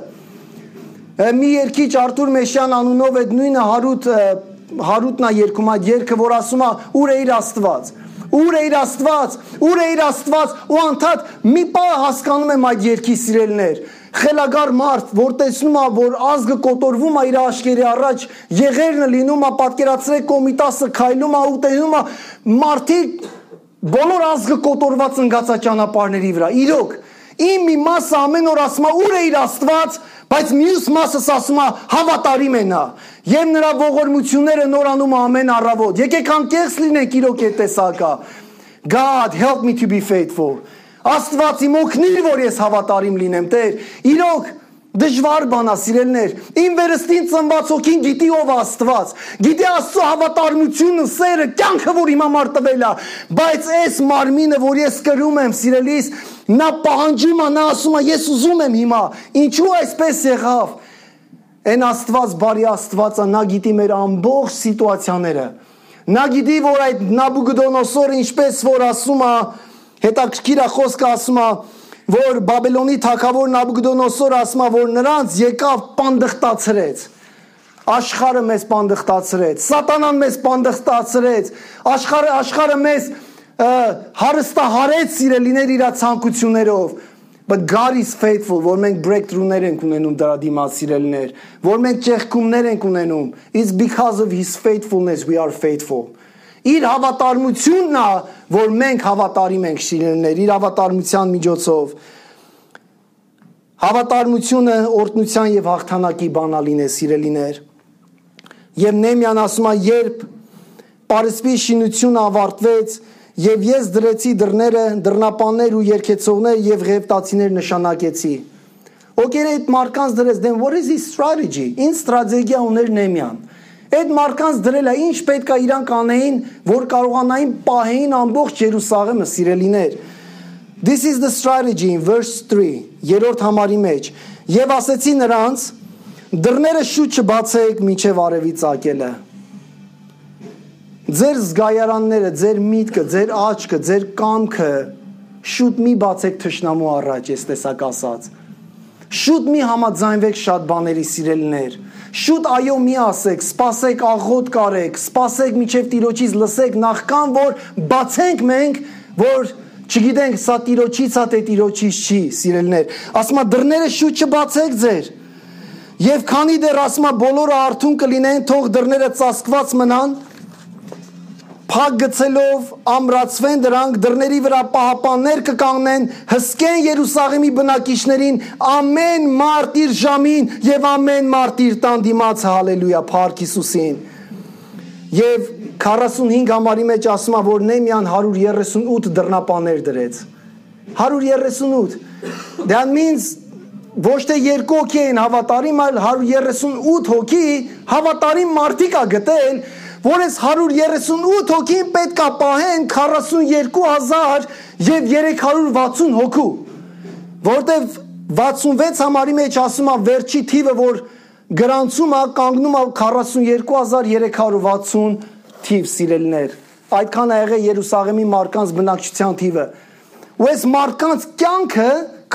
Մի երգիչ Արթուր Մեշյան անունով այդ նույնը Հարութն է երգում այդ երգը, որ ասում է ուր է իր Աստված։ Ուր է իր Աստված, ուր է իր Աստված, ու անդադ մի պահ հասկանում եմ այդ երկի սիրելիներ։ Խելագար մարդ, որ տեսնում է, որ ազգը կոտորվում է իր աչքերի առաջ, եղերնը լինում է, պատկերացրեք Կոմիտասը քայլում է ու տեսնում է մարդիկ բոլոր ազգը կոտորված ընկած է ճանապարհների վրա։ Իրոք, իմ մի մասը ամեն օր ասում է ուր է իր Աստված, բայց մյուս մասս ասում է հավատարիմ է նա։ Եվ նրա ողորմությունները նորանում ամեն առավոտ։ Եկեք անկեղծ լինենք իրոք այդ տեսակա։ God help me to be faithful. Աստված իմ օգնիր, որ ես հավատարիմ լինեմ, Տեր։ Իրոք դժվար բան է, սիրելիներ։ Իմ վերստին ծնված հոգին գիտի ով է Աստված։ Գիտի Աստծո հավատարմությունը, սերը, կյանքը, որ իմ համար տվել է, բայց այս մարմինը, որ ես կրում եմ, սիրելիս, նա պահանջում է, նա ասում է, ես ուզում եմ հիմա։ Ինչու այսպես եղավ։ Այն Աստված, բարի Աստվածը, նա գիտի մեր ամբողջ սիտուացիաները։ Նա գիտի, որ այդ Նաբուգոդոնոսորը ինչպես որ ասում է, հետաքրքիր է խոսքը ասում է, որ Բաբելոնի թագավոր Նաբուգոդոնոսորը ասում է, որ նրանց եկավ պանդխտացրեց։ Աշխարհը մեզ պանդխտացրեց, Սատանան մեզ պանդխտացրեց, աշխարհը մեզ հարստահարեց սիրելիներ իր ցանկություններով։ But God is faithful, որ մենք breakthrough-ներ ենք ունենում դրա դիմաց սիրելիներ, որ մենք ճեղքումներ ենք ունենում, it's because of his faithfulness we are faithful։ Իր հավատարմությունն է, որ մենք հավատարիմ ենք սիրելիներ, իր հավատարմության միջոցով։ Հավատարմությունը օրհնության եւ հաղթանակի բանալին է սիրելիներ։ Եվ Նեհեմիան ասում է, երբ Պարսպի շինությունը ավարտվեց, եւ ես դրեցի դռները, դռնապաններ ու երկեցողներ եւ ղևտացիներ նշանակեցի։ Ոգեր այդ մարկանց դրեց, then what is his strategy? Ինչ ստրատեգիա ուներ Նեհեմիան։ Այդ մարդկանց դրել է ինչ պետք է իրանք անեին, որ կարողանային պահեին ամբողջ Երուսաղեմը, սիրելիներ։ This is the strategy in verse 3, երրորդ համարի մեջ։ Եվ ասեցի նրանց, դռները շուտ չբացեք մինչև արևի ծագելը։ Ձեր զգայարանները, ձեր միտքը, ձեր աչքը, ձեր կամքը շուտ մի բացեք թշնամու առաջ, ես տեսակ ասած։ Շուտ մի համաձայնվեք շատ բաների, սիրելիներ։ Շուտ այո մի ասեք, սպասեք աղոտ կարեք, սպասեք մինչև Տիրոջից լսեք, նախքան որ բացենք մենք, որ չգիտենք սա Տիրոջից է, թե Տիրոջից չի, սիրելիներ։ Ասում է դռները շուտ չբացեք ձեր։ Եվ քանի դեռ ասում է բոլորը արթուն կլինեն, թող դռները ծածկված մնան, փակ գցելով ամրացվեն դրանք, դռների վրա պահապաններ կկանգնեն, հսկեն Երուսաղեմի բնակիչներին ամեն մարդ իր ժամին եւ ամեն մարդ իր տան դիմաց, հալելույա, փառք Հիսուսին։ Եվ 45 համարի մեջ ասում է, որ Նեհեմիան 138 դռնապաններ դրեց։ 138. That means ոչ թե 2 հոգի են հավատարիմ, այլ 138 հոգի հավատարիմ մարդիկ է գտել, որ այս 138 հոգին պետք է պահեն 42,000 եւ 360 հոգու, որտեվ 66 համարի մեջ ասում է վերջի թիվը, որ գրանցում է, կանգնում է 42,360 թիվ, սիրելիներ։ Այդքան է եղել Երուսաղեմի մարդկանց բնակչության թիվը։ Ու այս մարդկանց կյանքը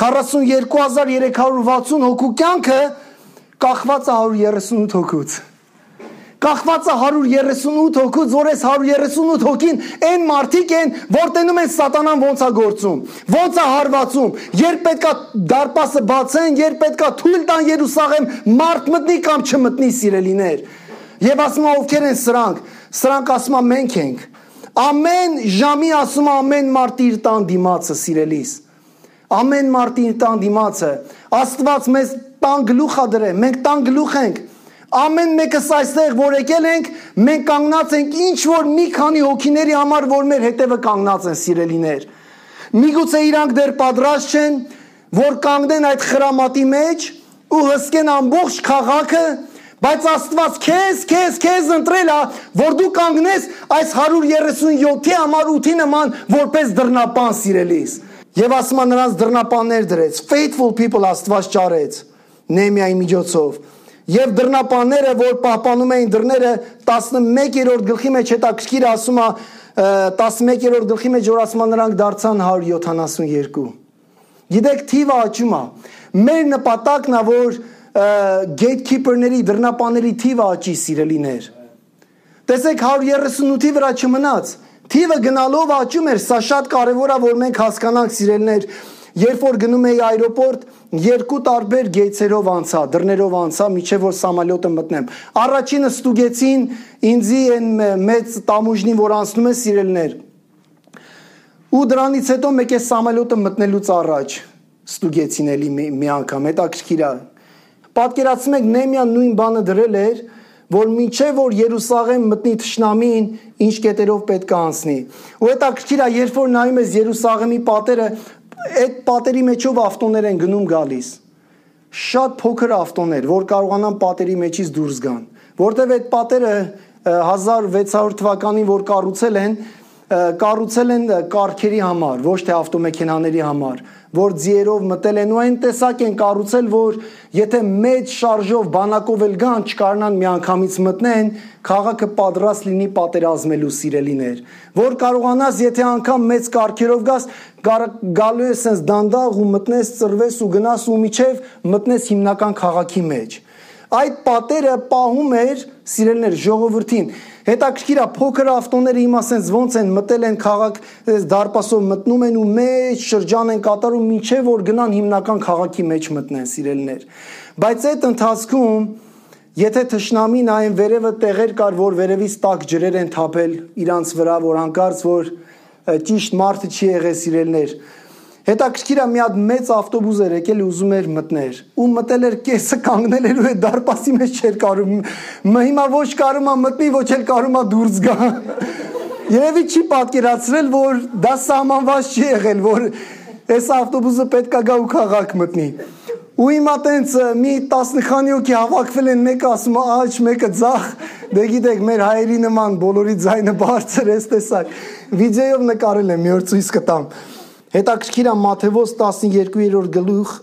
42,360 հոգու կյանքը կախված է 138 հոգուց։ Կախված է 138 հոգուց, որ այս 138 հոգին այն մարդիկ են, որ տենում են սատանան ոնց է գործում, ոնց է հարվածում, երբ պետք է դարպասը բացեն, երբ պետք է թույլ տան Երուսաղեմ մարդ մտնի կամ չմտնի, սիրելիներ։ Եվ ասում է ովքեր են սրանք, սրանք ասում է մենք ենք։ Ամեն ժամի ասում է ամեն մարդ իր տան դիմացը, սիրելիս։ Ամեն մարդ իր տան դիմացը։ Աստված մեզ տան գլուխ է դրել, մենք տան գլուխ ենք։ Ամեն մեկս այստեղ որ եկել ենք, մենք կանգնած ենք ինչ որ մի քանի հոգիների համար, որ մեր հետևը կանգնած են, սիրելիներ։ Միգուցե իրանք դեռ պատրաստ չեն, որ կանգնեն այդ խրամատի մեջ ու հսկեն ամբողջ քաղաքը, բայց Աստված քեզ ընտրել է, որ դու կանգնես այս 137-ի համար 8-ի նման որպես դռնապան, սիրելիս։ Եվ ասում է նրանց դռնապաններ դրեց, faithful people Աստված ճարեց Նեհեմիայի միջոցով։ Եվ դռնապանները, որ պահպանում էին դռները, 11-րդ գլխի մեջ հետաքրքիր ասում է, 11-րդ գլխի մեջ որ ասում է նրանք դարձան 172։ Գիտեք, թիվը աճում է։ Մեր նպատակն է, որ gatekeeper-ների, դռնապանների թիվը աճի, սիրելիներ։ Տեսեք, 138-ի վրա չմնաց։ Թիվը գնալով աճում էր, սա շատ կարևոր է, որ մենք հասկանանք, սիրելիներ։ Երբ որ գնում էի այրոպորտ, 2 տարբեր գեյցերով անցա, դռներով անցա, միջև որ սամալյոտը մտնեմ։ Առաջինը ստուգեցին ինձի այն մեծ տամուժնին, որ անցնում է, սիրելիներ։ Ու դրանից հետո մեկ է սամալյոտը մտնելուց առաջ ստուգեցին էլի մի անգամ, հետաքրքիր է։ Պատկերացնում եք, Նեհեմիան նույն բանը դրել էր, որ մինչև որ Երուսաղեմ մտնի թշնամին, ինչ կետերով պետք է անցնի։ Ու հետաքրքիր է, երբ որ նայում ես Երուսաղեմի պատերը, այդ պատերի մեջով ավտոներ են գնում գալիս։ Շատ փոքր ավտոներ, որ կարողանան պատերի մեջից դուրս գան, որտեղ այդ պատերը 1600 թվականին որ կառուցել են կառքերի համար, ոչ թե ավտոմեքենաների համար, որ ձիերով մտել են ու այն տեսակ են կառուցել, որ եթե մեծ շարժով բանակով էլ գան, չկարողանան միանգամից մտնեն, քաղաքը պատրաստ լինի պատերազմելու, սիրելիներ, որ կարողանաս, եթե անգամ մեծ կառքերով գաս, գալու ես sense դանդաղ ու մտնես, ծրվես ու գնաս ու միջև մտնես հիմնական քաղաքի մեջ։ Այդ պատերը պահում էր, սիրելիներ, ժողովրդին։ Հետաքրքիր է, փոքր ավտոները հիմա sense ոնց են մտել են քաղաք, դարպասով մտնում են ու մեծ շրջան են կատարում, մինչև որ գնան հիմնական քաղաքի մեջ մտնեն, սիրելիներ։ Բայց այդ ընթացքում, եթե թշնամին այն վերևը տեղեր կար, որ վերևից տակ ջրեր են թափել իրանց վրա, որ հանկարծ որ ճիշտ մարդը չի եղել, սիրելիներ։ Հետաքրքիր է, մի հատ մեծ ավտոբուս էր եկել ու ուզում էր մտներ ու մտել էր կեսը կանգնել էր ու այդ դարպասի մեջ չէր կարում հիմա ոչ կարում է մտնի, ոչ էլ կարում է դուրս գա։ Երևի չի պատկերացրել, որ դա սահմանված չի եղել, որ այս ավտոբուսը պետք է գա ու քաղաք մտնի։ Ու հիմա տենց մի 10 քանի հոգի հավաքվել են, մեկը ասում է աջ, մեկը ձախ, դե գիտեք, մեր հայերի նման բոլորի ձայնը բարձր էս տեսակ։ Վիդեոյով նկարել եմ, մի օր ցույց կտամ։ Հետաքրքիր է Մատթեոս 12-րդ գլուխ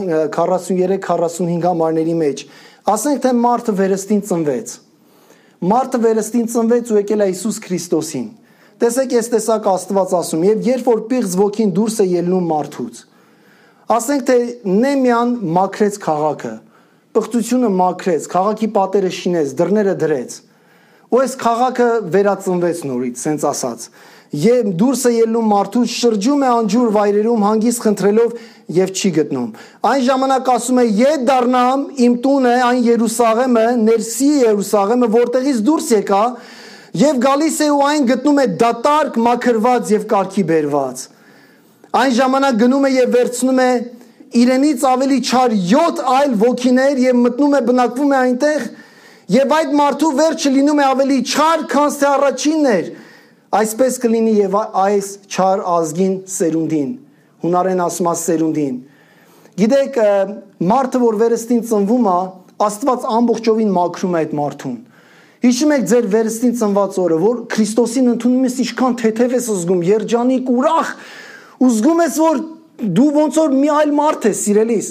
43-45 համարների մեջ։ Ասենք թե մարդը վերստին ծնվեց։ Մարդը վերստին ծնվեց ու եկել է Հիսուս Քրիստոսին։ Տեսեք, այս տեսակ Աստված ասում, եւ երբ որ պիղծ ոգին դուրս է ելնում մարդուց։ Ասենք թե Նեմյան մաքրեց քաղաքը, պղծությունը մաքրեց, քաղաքի պատերը շինեց, դռները դրեց։ Ու այս քաղաքը վերածնվեց նորից, սենց ասած։ Եվ դուրս է ելնում մարդուց, շրջում է անջուր վայրերում հանգիստ խնդրելով եւ չի գտնում։ Այն ժամանակ ասում է. «Ետ դառնամ, իմ տունը, այն Երուսաղեմը, ներսի Երուսաղեմը, որտեղից դուրս եկա, եւ գալիս է ու այն գտնում է դատարկ, մաքրված եւ կարգի բերված»։ Այն ժամանակ գնում է եւ վերցնում է իրենից ավելի չար 7 այլ ոգիներ եւ մտնում է, բնակվում է այնտեղ, եւ այդ մարդու վերջը լինում է ավելի չար, քան թե առաջինն էր։ Այսպես կլինի եւ այս չար ազգին սերունդին, հունարեն ասում է սերունդին։ Գիտեք, մարդը որ վերստին ծնվում է, Աստված ամբողջովին մաքրում է այդ մարդուն։ Հիշում եք ձեր վերստին ծնված օրը, որ Քրիստոսին ընդունում ես, ինչքան թեթև ես զգում, երջանիկ, ուրախ, ու զգում ես, որ դու ոնց որ մի այլ մարդ ես, սիրելիս։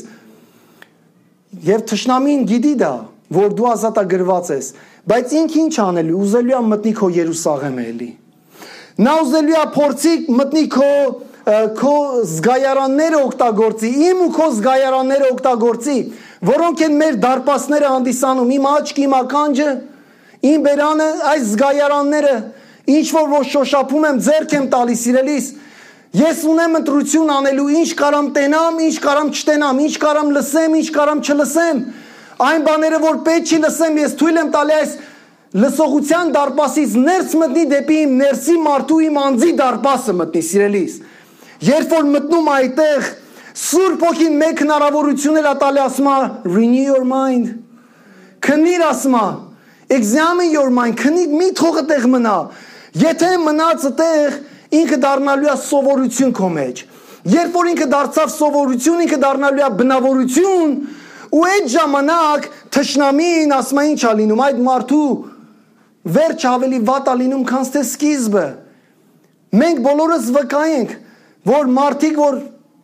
Եվ թշնամին գիտի դա, որ դու ազատագրված ես, բայց ինքը ինչ անելու, ուզելու է մտնի քո Երուսաղեմը էլի։ Նա ուզելու է փորձի մտնի քո զգայարանները օգտագործի, իմ ու քո զգայարանները օգտագործի, որոնք են մեր դարպասները հանդիսանում, իմ աչք, իմ ականջը, իմ բերանը, այս զգայարանները, ինչ որ շոշափում եմ, ձեռք եմ տալիս, սիրելիս։ Ես ունեմ ընտրություն անելու, ինչ կարամ տենամ, ինչ կարամ չտենամ, ինչ կարամ լսեմ, ինչ կարամ չլսեմ։ Այն բաները, որ պետք չի լսեմ, ես թույլ եմ տալի այս լսողության դարպասից ներս մտնի դեպի իմ ներսի մարդու իմ անձի դարպասը մտնի, սիրելիս։ Երբ որ մտնում այդտեղ, Սուրբ Հոգին մեկ հնարավորություն էլ տալի, ասում է renew your mind։ Քնիր, ասում է, examine your mind, քնիր, մի թողը տեղ մնա։ Եթե մնաց այդտեղ, ինքը դառնալու է սովորություն քո մեջ։ Երբ որ ինքը դարձավ սովորություն, ինքը դառնալու է բնավորություն, ու այդ ժամանակ թշնամին ասում է ինչ է լինում, այդ մարդու վերջ ավելի վատ է լինում, քան թե սկիզբը։ Մենք բոլորս վկա ենք, որ մարդիկ, որ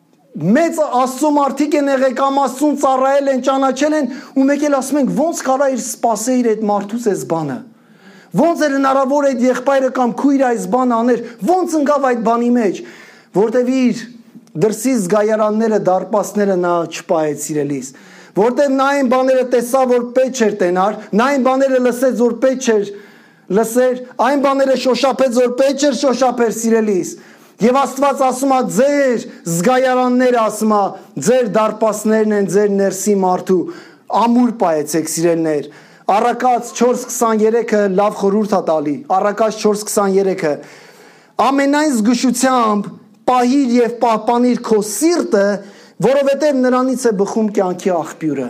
մեծ Աստծո մարդիկ են եղել կամ Աստծուն ծառայել են, ճանաչել են, ու մեկ էլ ասում ենք ոնց կարա իր սпасեիր այդ մարդուց այս բանը։ Ոնց էր հնարավոր այդ եղբայրը կամ քույրը այս բանը աներ, ոնց ընկավ այդ բանի մեջ, որտեվ իր դրսի զգայարանները, դարպասները նա չպահեց, սիրելիս, որտեվ նա այն բաները տեսավ, որ պետք չէր տենար, նա այն բաները լսեց, որ պետք չէր լսեր, այն բաները շոշափեց, որ պետք չէր շոշափեր, սիրելիս։ Եվ Աստված ասում է ձեր զգայարանները, ասում է ձեր դարպասներն են, ձեր ներսի մարդու, ամուր պահեցեք, սիրելներ։ Առակաց 4:23-ը լավ խորհուրդ է տալի։ Առակաց 4:23-ը ամենայն զգուշությամբ պահիր եւ պահպանիր քո սիրտը, որովհետեւ նրանից է բխում կյանքի աղբյուրը։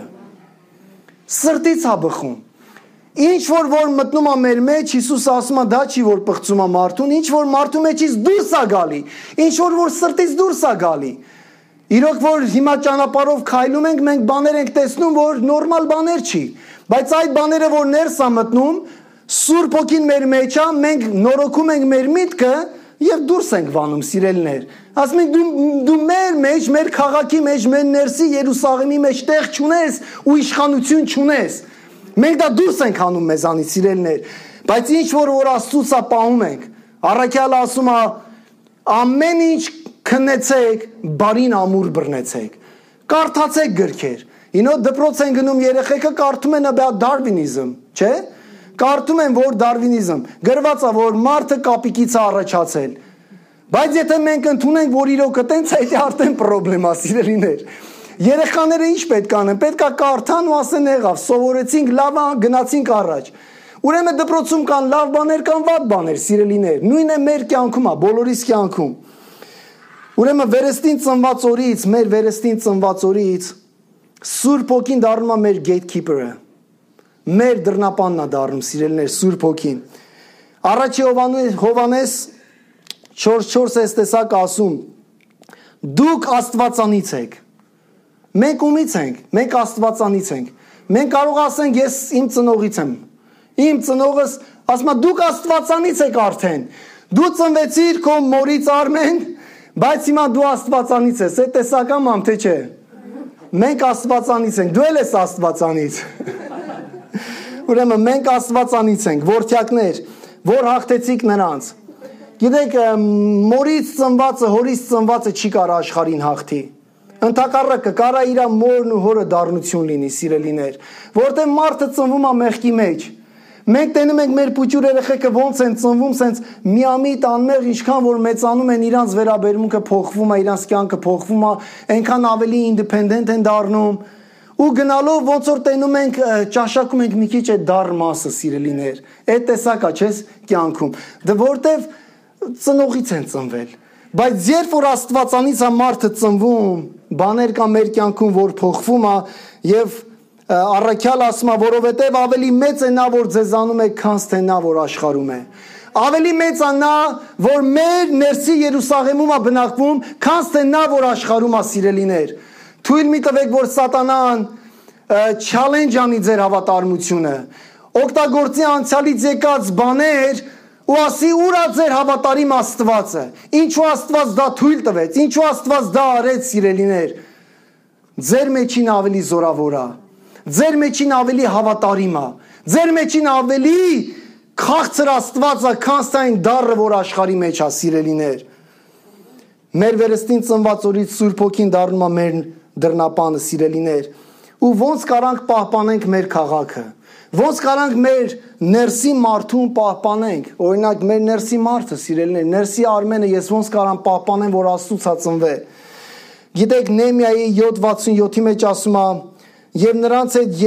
Սրտից է բխում։ Ինչ որ մտնում է մեր մեջ, Հիսուսը ասում է դա չի որ պղծում է մարդուն, ինչ որ մարդու մեջից դուրս է գալի, ինչ որ սրտից դուրս է գալի։ Իրոք որ հիմա ճանապարհով քայլում ենք, մենք բաներ ենք տեսնում, որ նորմալ բաներ չի, բայց այդ բաները որ ներս է մտնում, Սուրբ Հոգին մեր մեջ է, մենք նորոգում ենք մեր միտքը եւ դուրս ենք վանում, սիրելիներ։ Ասում ենք դու մեր մեջ, մեր քաղաքի մեջ, մեր ներսի Երուսաղեմի մեջ տեղ չունես ու իշխանություն չունես։ Մենք դա դուրս ենք անում մեզանից, սիրելիներ, բայց ինչ որ Աստծուց է պահում ենք։ Առաքյալը ասում է ամեն ինչ քնեցեք, բարին ամուր բռնեցեք։ Կարդացեք գրքեր։ Ինո դպրոց են գնում երեխեքը, կարդում են դարվինիզմ, չէ՞։ Կարդում են, որ դարվինիզմ գրված է, որ մարդը կապիկից է առաջացել։ Բայց եթե մենք ընդունենք, որ իրոք տենց է, դա արդեն պրոբլեմ է, սիրելիներ։ Երեխաները ինչ պետք անեն, պետք է կարդան ու ասեն եղավ, սովորեցինք, լավ գնացինք առաջ։ Ուրեմն դպրոցում կան լավ բաներ, կան վատ բաներ, սիրելիներ։ Նույնն է մեր կյանքում, բոլորիս կյանքում։ Ուրեմն վերստին ծնված օրից, մեր վերստին ծնված օրից Սուրբ Հոգին դառնում է մեր gatekeeper-ը։ Մեր դռնապանն է դառնում, սիրելիներ, Սուրբ Հոգին։ Առաջի Հովհաննես 4:4 էս տեսակ ասում. դուք աստվածանից եք։ Մենք ումից ենք, մենք Աստվածանից ենք։ Մենք կարող ասենք ես իմ ծնողից եմ։ Իմ ծնողս ասում է դուք Աստվածանից եք արդեն։ Դու ծնվեցիր քո մորից Արմեն, բայց հիմա դու Աստվածանից ես։ Է տեսական մամ թե չէ։ Մենք Աստվածանից ենք, դու էլ ես Աստվածանից։ Ուրեմն մենք Աստվածանից ենք, որդյակներ, որ հաղթեցիք նրանց։ Գիտեք, մորից ծնվածը, հորից ծնվածը չի կարող աշխարհին հաղթի։ Ընդհակառակը կարա իր մորն ու հորը դառնություն լինի, սիրելիներ, որտեղ մարդը ծնվում է մեղքի մեջ։ Մենք տենում ենք մեր փուճուր երեխեքը ոնց են ծնվում, սենց միամիտ անմեղ, ինչքան որ մեծանում են, իրանց վերաբերմունքը փոխվում է, իրանց կյանքը փոխվում է, այնքան ավելի ինդիպենդենտ են դառնում։ Ու գնալով ոնց որ տենում ենք, ճաշակում ենք մի քիչ այդ դառ մասը, սիրելիներ։ Այդ տեսակա չես կյանքում։ Դե որտեվ ծնողից են ծնվել։ Բայց երբ որ Աստվածանից է մարդը ծնվում, բաներ կա մեր կյանքում, որ փոխվում է եւ առաքյալ ասում է, որովհետեւ ավելի մեծ է նա, որ ձեզանում է, քան թե նա, որ աշխարհում է։ Ավելի մեծ է նա, որ մեր ներսի Երուսաղեմում է բնակվում, քան թե նա, որ աշխարհում է, սիրելիներ։ Թույլ մի տվեք, որ սատանան չալենջ անի ձեր հավատարմությունը, օգտագործի անցյալից եկած բաներ ու ասի ուր է ձեր հավատարիմ Աստվածը, ինչու Աստված դա թույլ տվեց, ինչու Աստված դա արեց, սիրելիներ։ Ձեր մեջին ավելի զորավոր է, ձեր մեջին ավելի հավատարիմ է, ձեր մեջին ավելի քաղցր Աստված է, քան այն դառը, որ աշխարհի մեջ է, սիրելիներ։ Մեր վերստին ծնված օրից Սուրբ Հոգին դառնում է մեր դռնապանը, սիրելիներ, ու ոնց կարանք պահպանենք մեր քաղաքը, ոնց կարանք մեր ներսի մարդուն պահպանենք, օրինակ մեր ներսի մարդը, սիրելիներ, ներսի Արմենը ես ոնց կարամ պահպանեմ, որ Աստծուց է ծնվե։ Գիտեք, Նեհեմիայի 7:67-ի մեջ ասում է, եւ նրանց այդ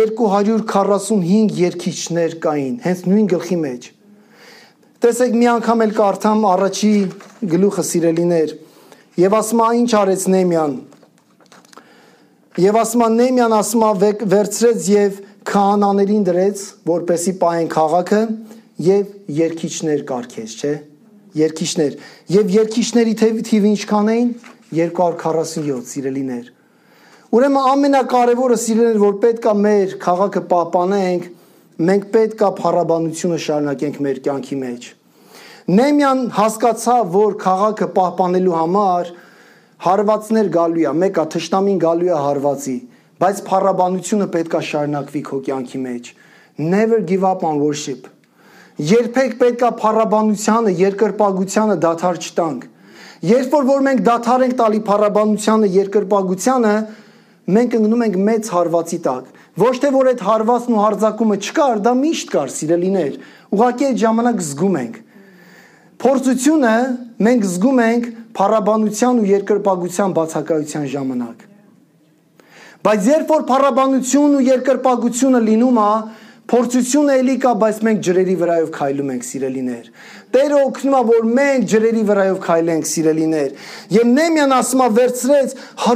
245 երգիչներ կային, հենց նույն գլխի մեջ։ Տեսեք, մի անգամ էլ կարդամ առաջի գլուխը, սիրելիներ, եւ ասում է, ինչ արեց Նեհեմիան։ Եվ ասում է, Նեհեմիան ասում է, վերցրեց եւ քահանաներին դրեց, որպեսի պահեն քաղաքը եւ երգիչներ կարգեց, չէ՞։ Երգիչներ։ Եվ երգիչների թիվը ինչքան էին։ 247, սիրելիներ։ Ուրեմն ամենակարևորը, սիրելիներ, որ պետքա մեր քաղաքը պահպանենք, մենք պետքա փառաբանությունը շարունակենք մեր կյանքի մեջ։ Նեհեմիան հասկացավ, որ քաղաքը պահպանելու համար հարվածներ գալու է, մեկը թշնամին գալու է հարվածի, բայց փառաբանությունը պետքա շարունակվի քո կյանքի մեջ։ Never give up on worship։ Երբեք պետքա փառաբանությանը, երկրպագությանը դադար չտանք։ Երբ որ մենք դադար ենք տալի փառաբանությանը, երկրպագությանը, մենք ընկնում ենք մեծ հարվածի տակ։ Ոչ թե որ այդ հարվածն ու հարձակումը չկար, դա միշտ կար, սիրելիներ։ Ուղղակի այդ ժամանակ զգում ենք։ Փորձությունը մենք զգում ենք փառաբանության ու երկրպագության բացակայության ժամանակ։ Բայց երբ որ փառաբանությունն ու երկրպագությունը լինում է, փորձությունը էլի կա, բայց մենք ջրերի վրայով քայլում ենք, սիրելիներ։ Տերը օգնում է, որ մենք ջրերի վրայով քայլենք, սիրելիներ։ Եվ Նեհեմիան ասում է, վերցրեց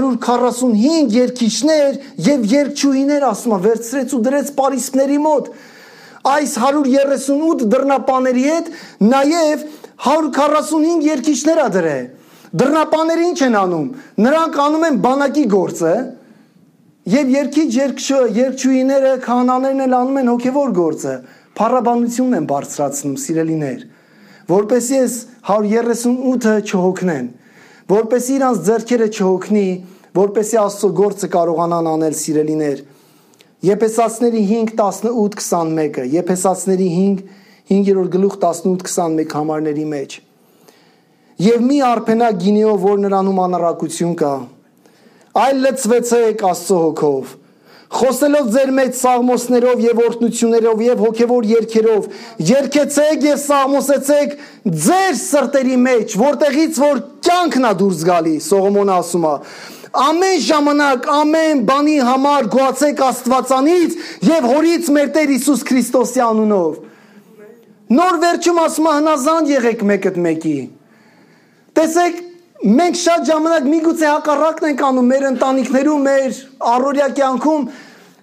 145 երգիչներ եւ երգչուհիներ, ասում է, վերցրեց ու դրեց պարիսպների մոտ։ Այս 138 դռնապաների հետ նաև 145 երգիչներ ա դրել։ Դռնապաները ինչ են անում։ Նրանք անում են բանակի գործը, եւ երգչուհիները, քահանաներն էլ անում են հոգեվոր գործը, փառաբանությունն են բարձրացնում, սիրելիներ, որպեսզի այս 138-ը չհոգնեն, որպեսզի իրանց ձեռքերը չհոգնի, որպեսզի Աստծո գործը կարողանան անել, սիրելիներ։ Եփեսացիների 5:18-21, Եփեսացիների 5-րդ գլուխ 18-21 համարների մեջ։ Եվ մի արփենա գինիով, որ նրանում անառակություն կա, այլ լցվեցեք Աստծո հոգով, խոսելով ձեր մեջ սաղմոսներով եւ օրհնություններով եւ հոգեվոր երգերով, երգեցեք եւ սաղմոսեցեք ձեր սրտերի մեջ, որտեղից որ կյանքն է դուրս գալի, Սողոմոնը ասում է, ամեն ժամանակ, ամեն բանի համար գոհացեք Աստվածանից եւ հորից մեր Տեր Հիսուս Քրիստոսի անունով։ Նոր վերջում ասում է, հնազանդ եղեք մեկդ մեկի։ Տեսեք, մենք շատ ժամանակ միգուցե հակառակն ենք անում մեր ընտանիքներում, մեր առօրյա կյանքում,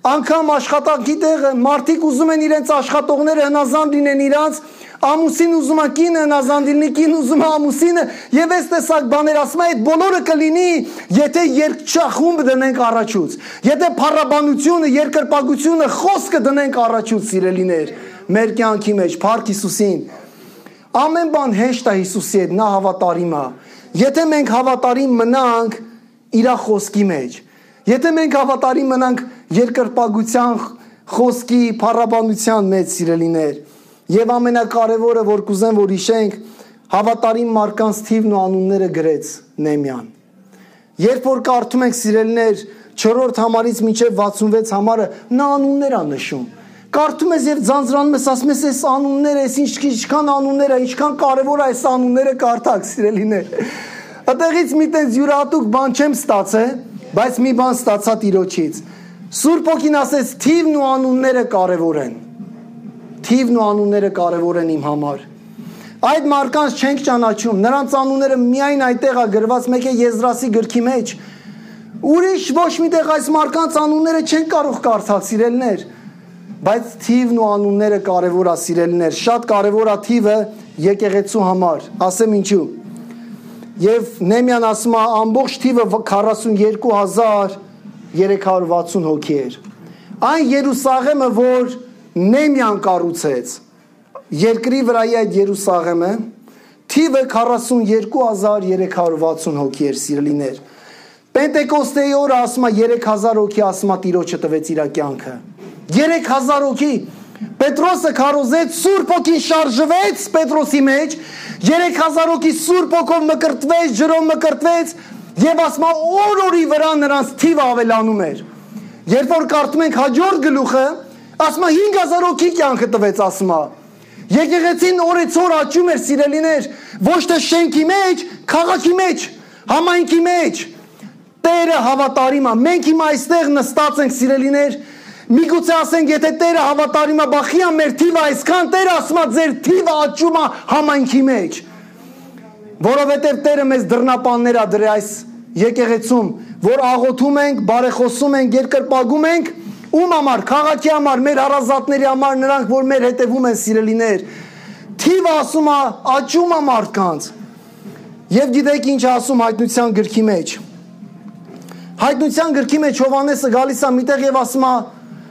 անգամ աշխատանքի տեղը մարդիկ ուզում են իրենց աշխատողները հնազանդ լինեն իրանց, ամուսին ուզում է կինը հնազանդ լինի, կին ուզում է ամուսինը, եւ այս տեսակ բաներ ասում է, այդ բոլորը կլինի, եթե երկչախումբ դնենք առաջուց, եթե փառաբանությունը, երկրպագությունը, խոսքը դնենք առաջուց, սիրելիներ, մեր կյանքի մեջ, փառք Հիսուսին։ Ամեն բան հեշտ է Հիսուսի հետ, նա հավատարիմ է։ Եթե մենք հավատարիմ մնանք իր խոսքի մեջ, եթե մենք հավատարիմ մնանք երկրպագության խոսքի, փառաբանության մեջ, սիրելիներ, եւ ամենակարևորը, որ կուզեմ որ հիշենք, հավատարիմ մարդկանց թիվն ու անունները գրեց Նեհեմիան։ Երբ որ կարդում ենք, սիրելիներ, 4-րդ համարից մինչև 66 համարը, նա անուններ է նշում։ Կարդում ես եւ ձանձրանում ես, ասում ես, այս անունները, այս ինչքան անուններ է, ինչքան կարևոր է այս անունները կարդակ, սիրելիներ։ Այդտեղից մի տես յուրահատուկ բան չեմ ստացել, բայց մի բան ստացա Տիրոջից։ Սուրբ Օքին ասեց, թիվն ու անունները կարևոր են։ Թիվն ու անունները կարևոր են իմ համար։ Այդ մարդկանց չենք ճանաչում, նրանց անունները միայն այդտեղ է գրված, մեկ է Եզրասի գրքի մեջ։ Ուրիշ ոչ միտեղ այս մարդկանց անունները չեն կարող կարդալ, սիրելիներ։ Բայց թիվն ու անունները կարևոր է, սիրելիներ, շատ կարևոր է թիվը եկեղեցու համար, ասեմ ինչու։ Եվ Նեհեմիան ասում է, ամբողջ թիվը 42360 հոգի էր։ Այն Երուսաղեմը, որ Նեհեմիան կառուցեց, երկրի վրայի այդ Երուսաղեմը, թիվը 42360 հոգի էր, սիրելիներ։ Պենտեկոստեի օրը ասում է 3000 հոգի, ասում է Տիրոջը տվեց իր կյանքը։ 3000 հոգի։ Պետրոսը քարոզեց, Սուրբ Օքին շարժվեց Պետրոսի մեջ, 3000 հոգի Սուրբ Օքով մկրտվեց, ջրով մկրտվեց, եւ ասում է օր-օրի վրա նրանց թիվը ավելանում էր։ Երբ որ կարդում ենք հաջորդ գլուխը, ասում է 5000 հոգի կյանքը տվեց, ասում է։ Եկեղեցին օրեցօր աճում էր, սիրելիներ, ոչ թե շենքի մեջ, քաղաքի մեջ, համայնքի մեջ։ Տերը հավատարիմ է։ Մենք հիմա այստեղ նստած ենք, սիրելիներ, միգուցե ասենք, եթե Տերը հավատարիմ է, բախի է մեր թիվը այսքան, Տերը ասում է, ձեր թիվը աճում է համայնքի մեջ։ Որովհետև Տերը մեզ դռնապաններ է դրել այս եկեղեցում, որ աղոթում ենք, բարեխոսում ենք, երկրպագում ենք, ում համար, քաղաքի համար, մեր հարազատների համար, նրանք, որ մեր հետևում են, սիրելիներ։ Թիվը ասում է, աճում է մարդկանց։ Եվ գիտեք ինչ ասում Հայտնության գրքի մեջ։ Հայտնության գրքի մեջ Հովհաննեսը գալիս է միտեղ եւ ասում է,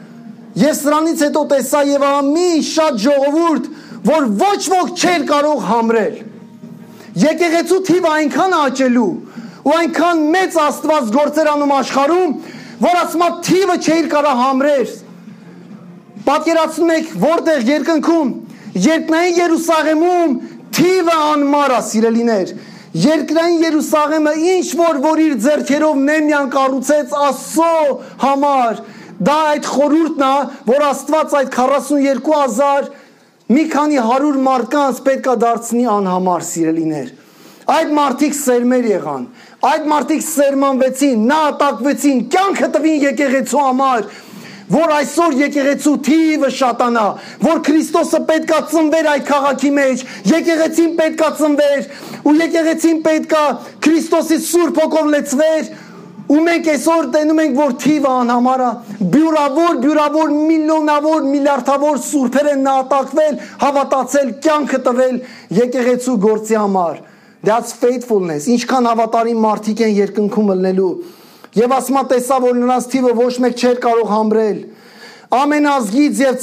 ես սրանից հետո տեսա եւ մի շատ ժողովուրդ, որ ոչ ոք չէր կարող համրել։ Եկեղեցու թիվը այնքան աճելու ու այնքան մեծ Աստված գործեր անում աշխարհում, որ ասում է թիվը չէր կարող համրել։ Պատկերացնում եք որտեղ երկնքում, երկնային Երուսաղեմում թիվը անմար է, սիրելիներ։ Երկրային Երուսաղեմը ինչ որ իր ձեռքերով Նեհեմիան կառուցեց Աստծո համար, դա այդ խորհուրդն է, որ Աստված այդ 42000 մի քանի 100 մարդկանց պետքա դարձնի անհամար, սիրելիներ։ Այդ մարդիկ սերմեր եղան, այդ մարդիկ սերմանվեցին, նահատակվեցին, կյանքը տվին եկեղեցու համար, որ այսօր եկեղեցու թիվը շատանա, որ Քրիստոսը պետքա ծնվեր այդ քաղաքի մեջ, եկեղեցին պետքա ծնվեր, ու եկեղեցին պետքա Քրիստոսի Սուրբ Հոգով լեցվեր, ու մենք այսօր տենում ենք, որ թիվը անհամար է, բյուրավոր, միլիոնավոր, միլիարդավոր սուրբեր են նահատակվել, հավատացել, կյանքը տվել եկեղեցու գործի համար։ That's faithfulness, ինչքան հավատարիմ մարդիկ են երկնքում ելնելու։ Եվ ասում է տեսա, որ նրանց թիվը ոչ մեկ չէր կարող համրել։ Ամեն ազգից եւ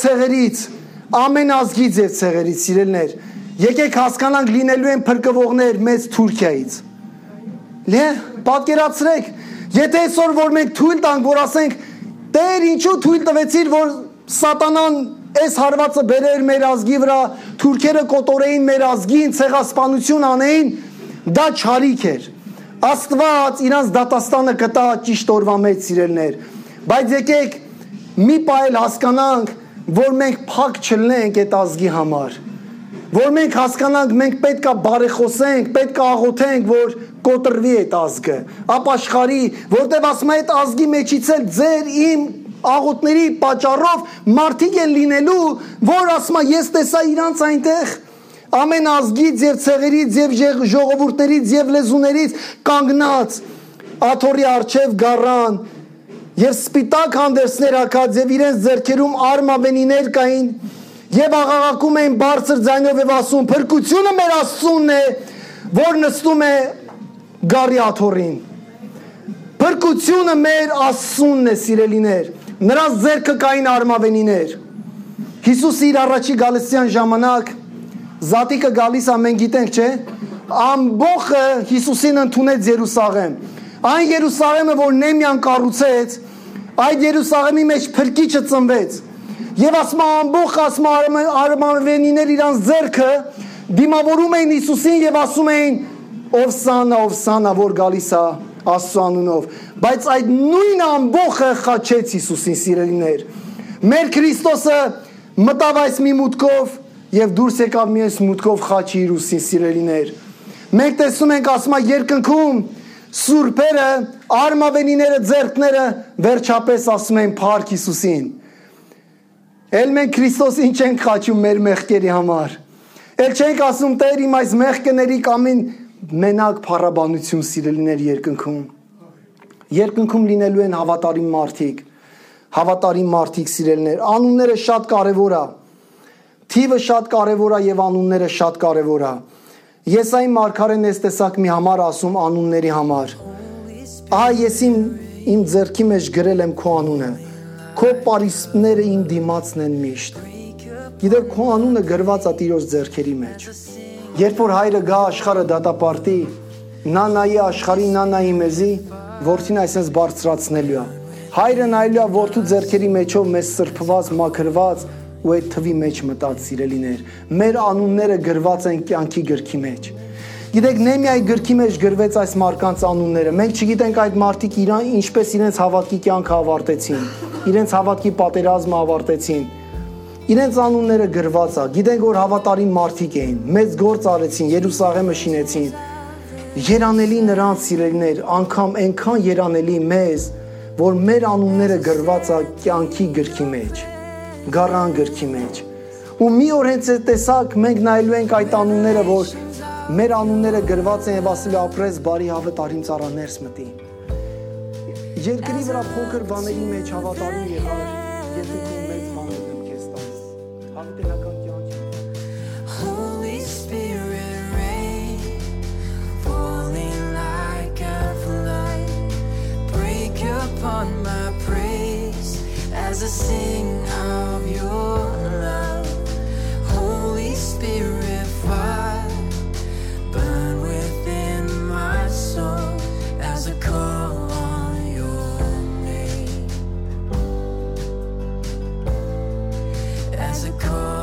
ցեղերից, սիրելիներ, եկեք հասկանանք, լինելու են փրկվողներ մեծ Թուրքիայից։ Պատկերացրեք, եթե այսօր որ մենք թույլ տանք, որ ասենք, Տեր, ինչու թույլ տվեցիր, որ սատանան այս հարվածը բերեր մեր ազգի վրա, թուրքերը կոտորեին մեր ազգին, ցեղասպանություն անեին, դա չարիք էր։ Աստված իրանց դատաստանը կտա ճիշտ օրվա մեջ, սիրելիներ։ Բայց եկեք մի պահ հասկանանք, որ մենք փակ չլնենք այդ ազգի համար։ Որ մենք հասկանանք, մենք պետքա բարեխոսենք, պետքա աղոթենք, որ կոտրվի այդ ազգը, ապաշխարի, որտեղ ասում է այդ ազգի մեջից էլ ձեր իմ աղոթների պատճառով մարդիկ են լինելու, որ ասում է ես տեսա իրանց այնտեղ ամեն ազգից եւ ցեղերից եւ ժողովուրդներից եւ լեզուներից կանգնած աթոռի առջև գառան Եվ սպիտակ հանդերձներ հագած եւ իրենց ձեռքերում արմավենիներ կային եւ աղաղակում էին բարձր ձայնով եւ ասում. «Փրկությունը մեր Աստծունն է, որ նստում է գառի աթոռին»։ Փրկությունը մեր Աստծունն է, սիրելիներ։ Նրանց ձեռքը կային արմավենիներ։ Հիսուսը իր առաջի գալստյան ժամանակ զատիկը գալիս է, մենք գիտենք, չէ՞։ Ամբողջը Հիսուսին ընդունեց Երուսաղեմ։ Այն Երուսաղեմը, որ Նեհեմիան կառուցեց, այդ Երուսաղեմի մեջ փրկիչը ծնվեց։ Եվ ասում ամբողջ արմավենիներ իրանց ձեռքը դիմավորում էին Հիսուսին եւ ասում էին. «Ովսանա, ովսանա, որ գալիս է Աստծո անունով»։ Բայց այդ նույն ամբողջը խաչեց Հիսուսին, սիրելիներ։ Մեր Քրիստոսը մտավ այս մի մուտքով եւ դուրս եկավ մի այս մուտքով խաչի Հիսուսին, սիրելիներ։ Մենք տեսնում ենք, ասում է երկնքում սուրբերը, արմավենիները, ձեռքները վերջապես ասում են փառք Հիսուսին։ Էլ մենք Քրիստոսին չենք խաչում մեր մեղքերի համար։ Էլ չենք ասում Տեր իմ այս մեղքների կամին մենակ փառաբանություն, սիրելիներ, երկնքում։ Երկնքում լինելու են հավատարիմ մարդիկ, սիրելիներ։ Անունները շատ կարևոր է։ Թիվը շատ կարևոր է եւ անունները շատ կարևոր է։ Եսայի մարգարեն այս տեսակ մի համար ասում անունների համար։ Ահա ես իմ ձեռքի մեջ գրել եմ քո անունը։ Քո պարիսպները իմ դիմացն են միշտ։ Գիտեք, քո անունը գրված է Տիրոջ ձեռքերի մեջ։ Երբ որ հայրը գա աշխարհը դատապարտի, նա նայի աշխարհին, նա նայի մեզի, որդին այսպես բարձրացնելու է։ Հայրը նայելու է որդու ձեռքերի մեջով մեզ սրբված, մաքրված ու այդ թվի մեջ մտած, սիրելիներ։ Մեր անունները գրված են կյանքի գրքի մեջ։ Գիտեք, Նեհեմիայի գրքի մեջ գրվեց այս մարդկանց անունները։ Մենք չգիտենք այդ մարդիկ ինչպես իրենց հավատքի կյանքը ավարտեցին, իրենց հավատքի պատերազմը ավարտեցին։ Իրենց անունները գրված է։ Գիտենք, որ հավատարիմ մարդիկ էին, մեծ գործ արեցին, Երուսաղեմը շինեցին։ Երանելի նրանց, սիրելիներ, անգամ այնքան երանելի մեզ, որ մեր անունները գրված է կյանքի գրքի մեջ, գառան գրքի մեջ։ Ու մի օր հենց այդ տեսակ մենք նայելու ենք այդ անունները, որ մեր անունները գրված են եւ ասելու ապրես բարի հավատարիմ ծառաներս մտի։ Երկրի վրա փոքր բաների մեջ հավատարիմ եղար, երկրի մեծ բաներ եմ քեզ տալիս։ Հավիտենական կյանքի։ Holy Spirit rain, falling like a flood, break upon my praise as I sing of your love. Holy Spirit fire, burn within my soul as I call on your name, as I call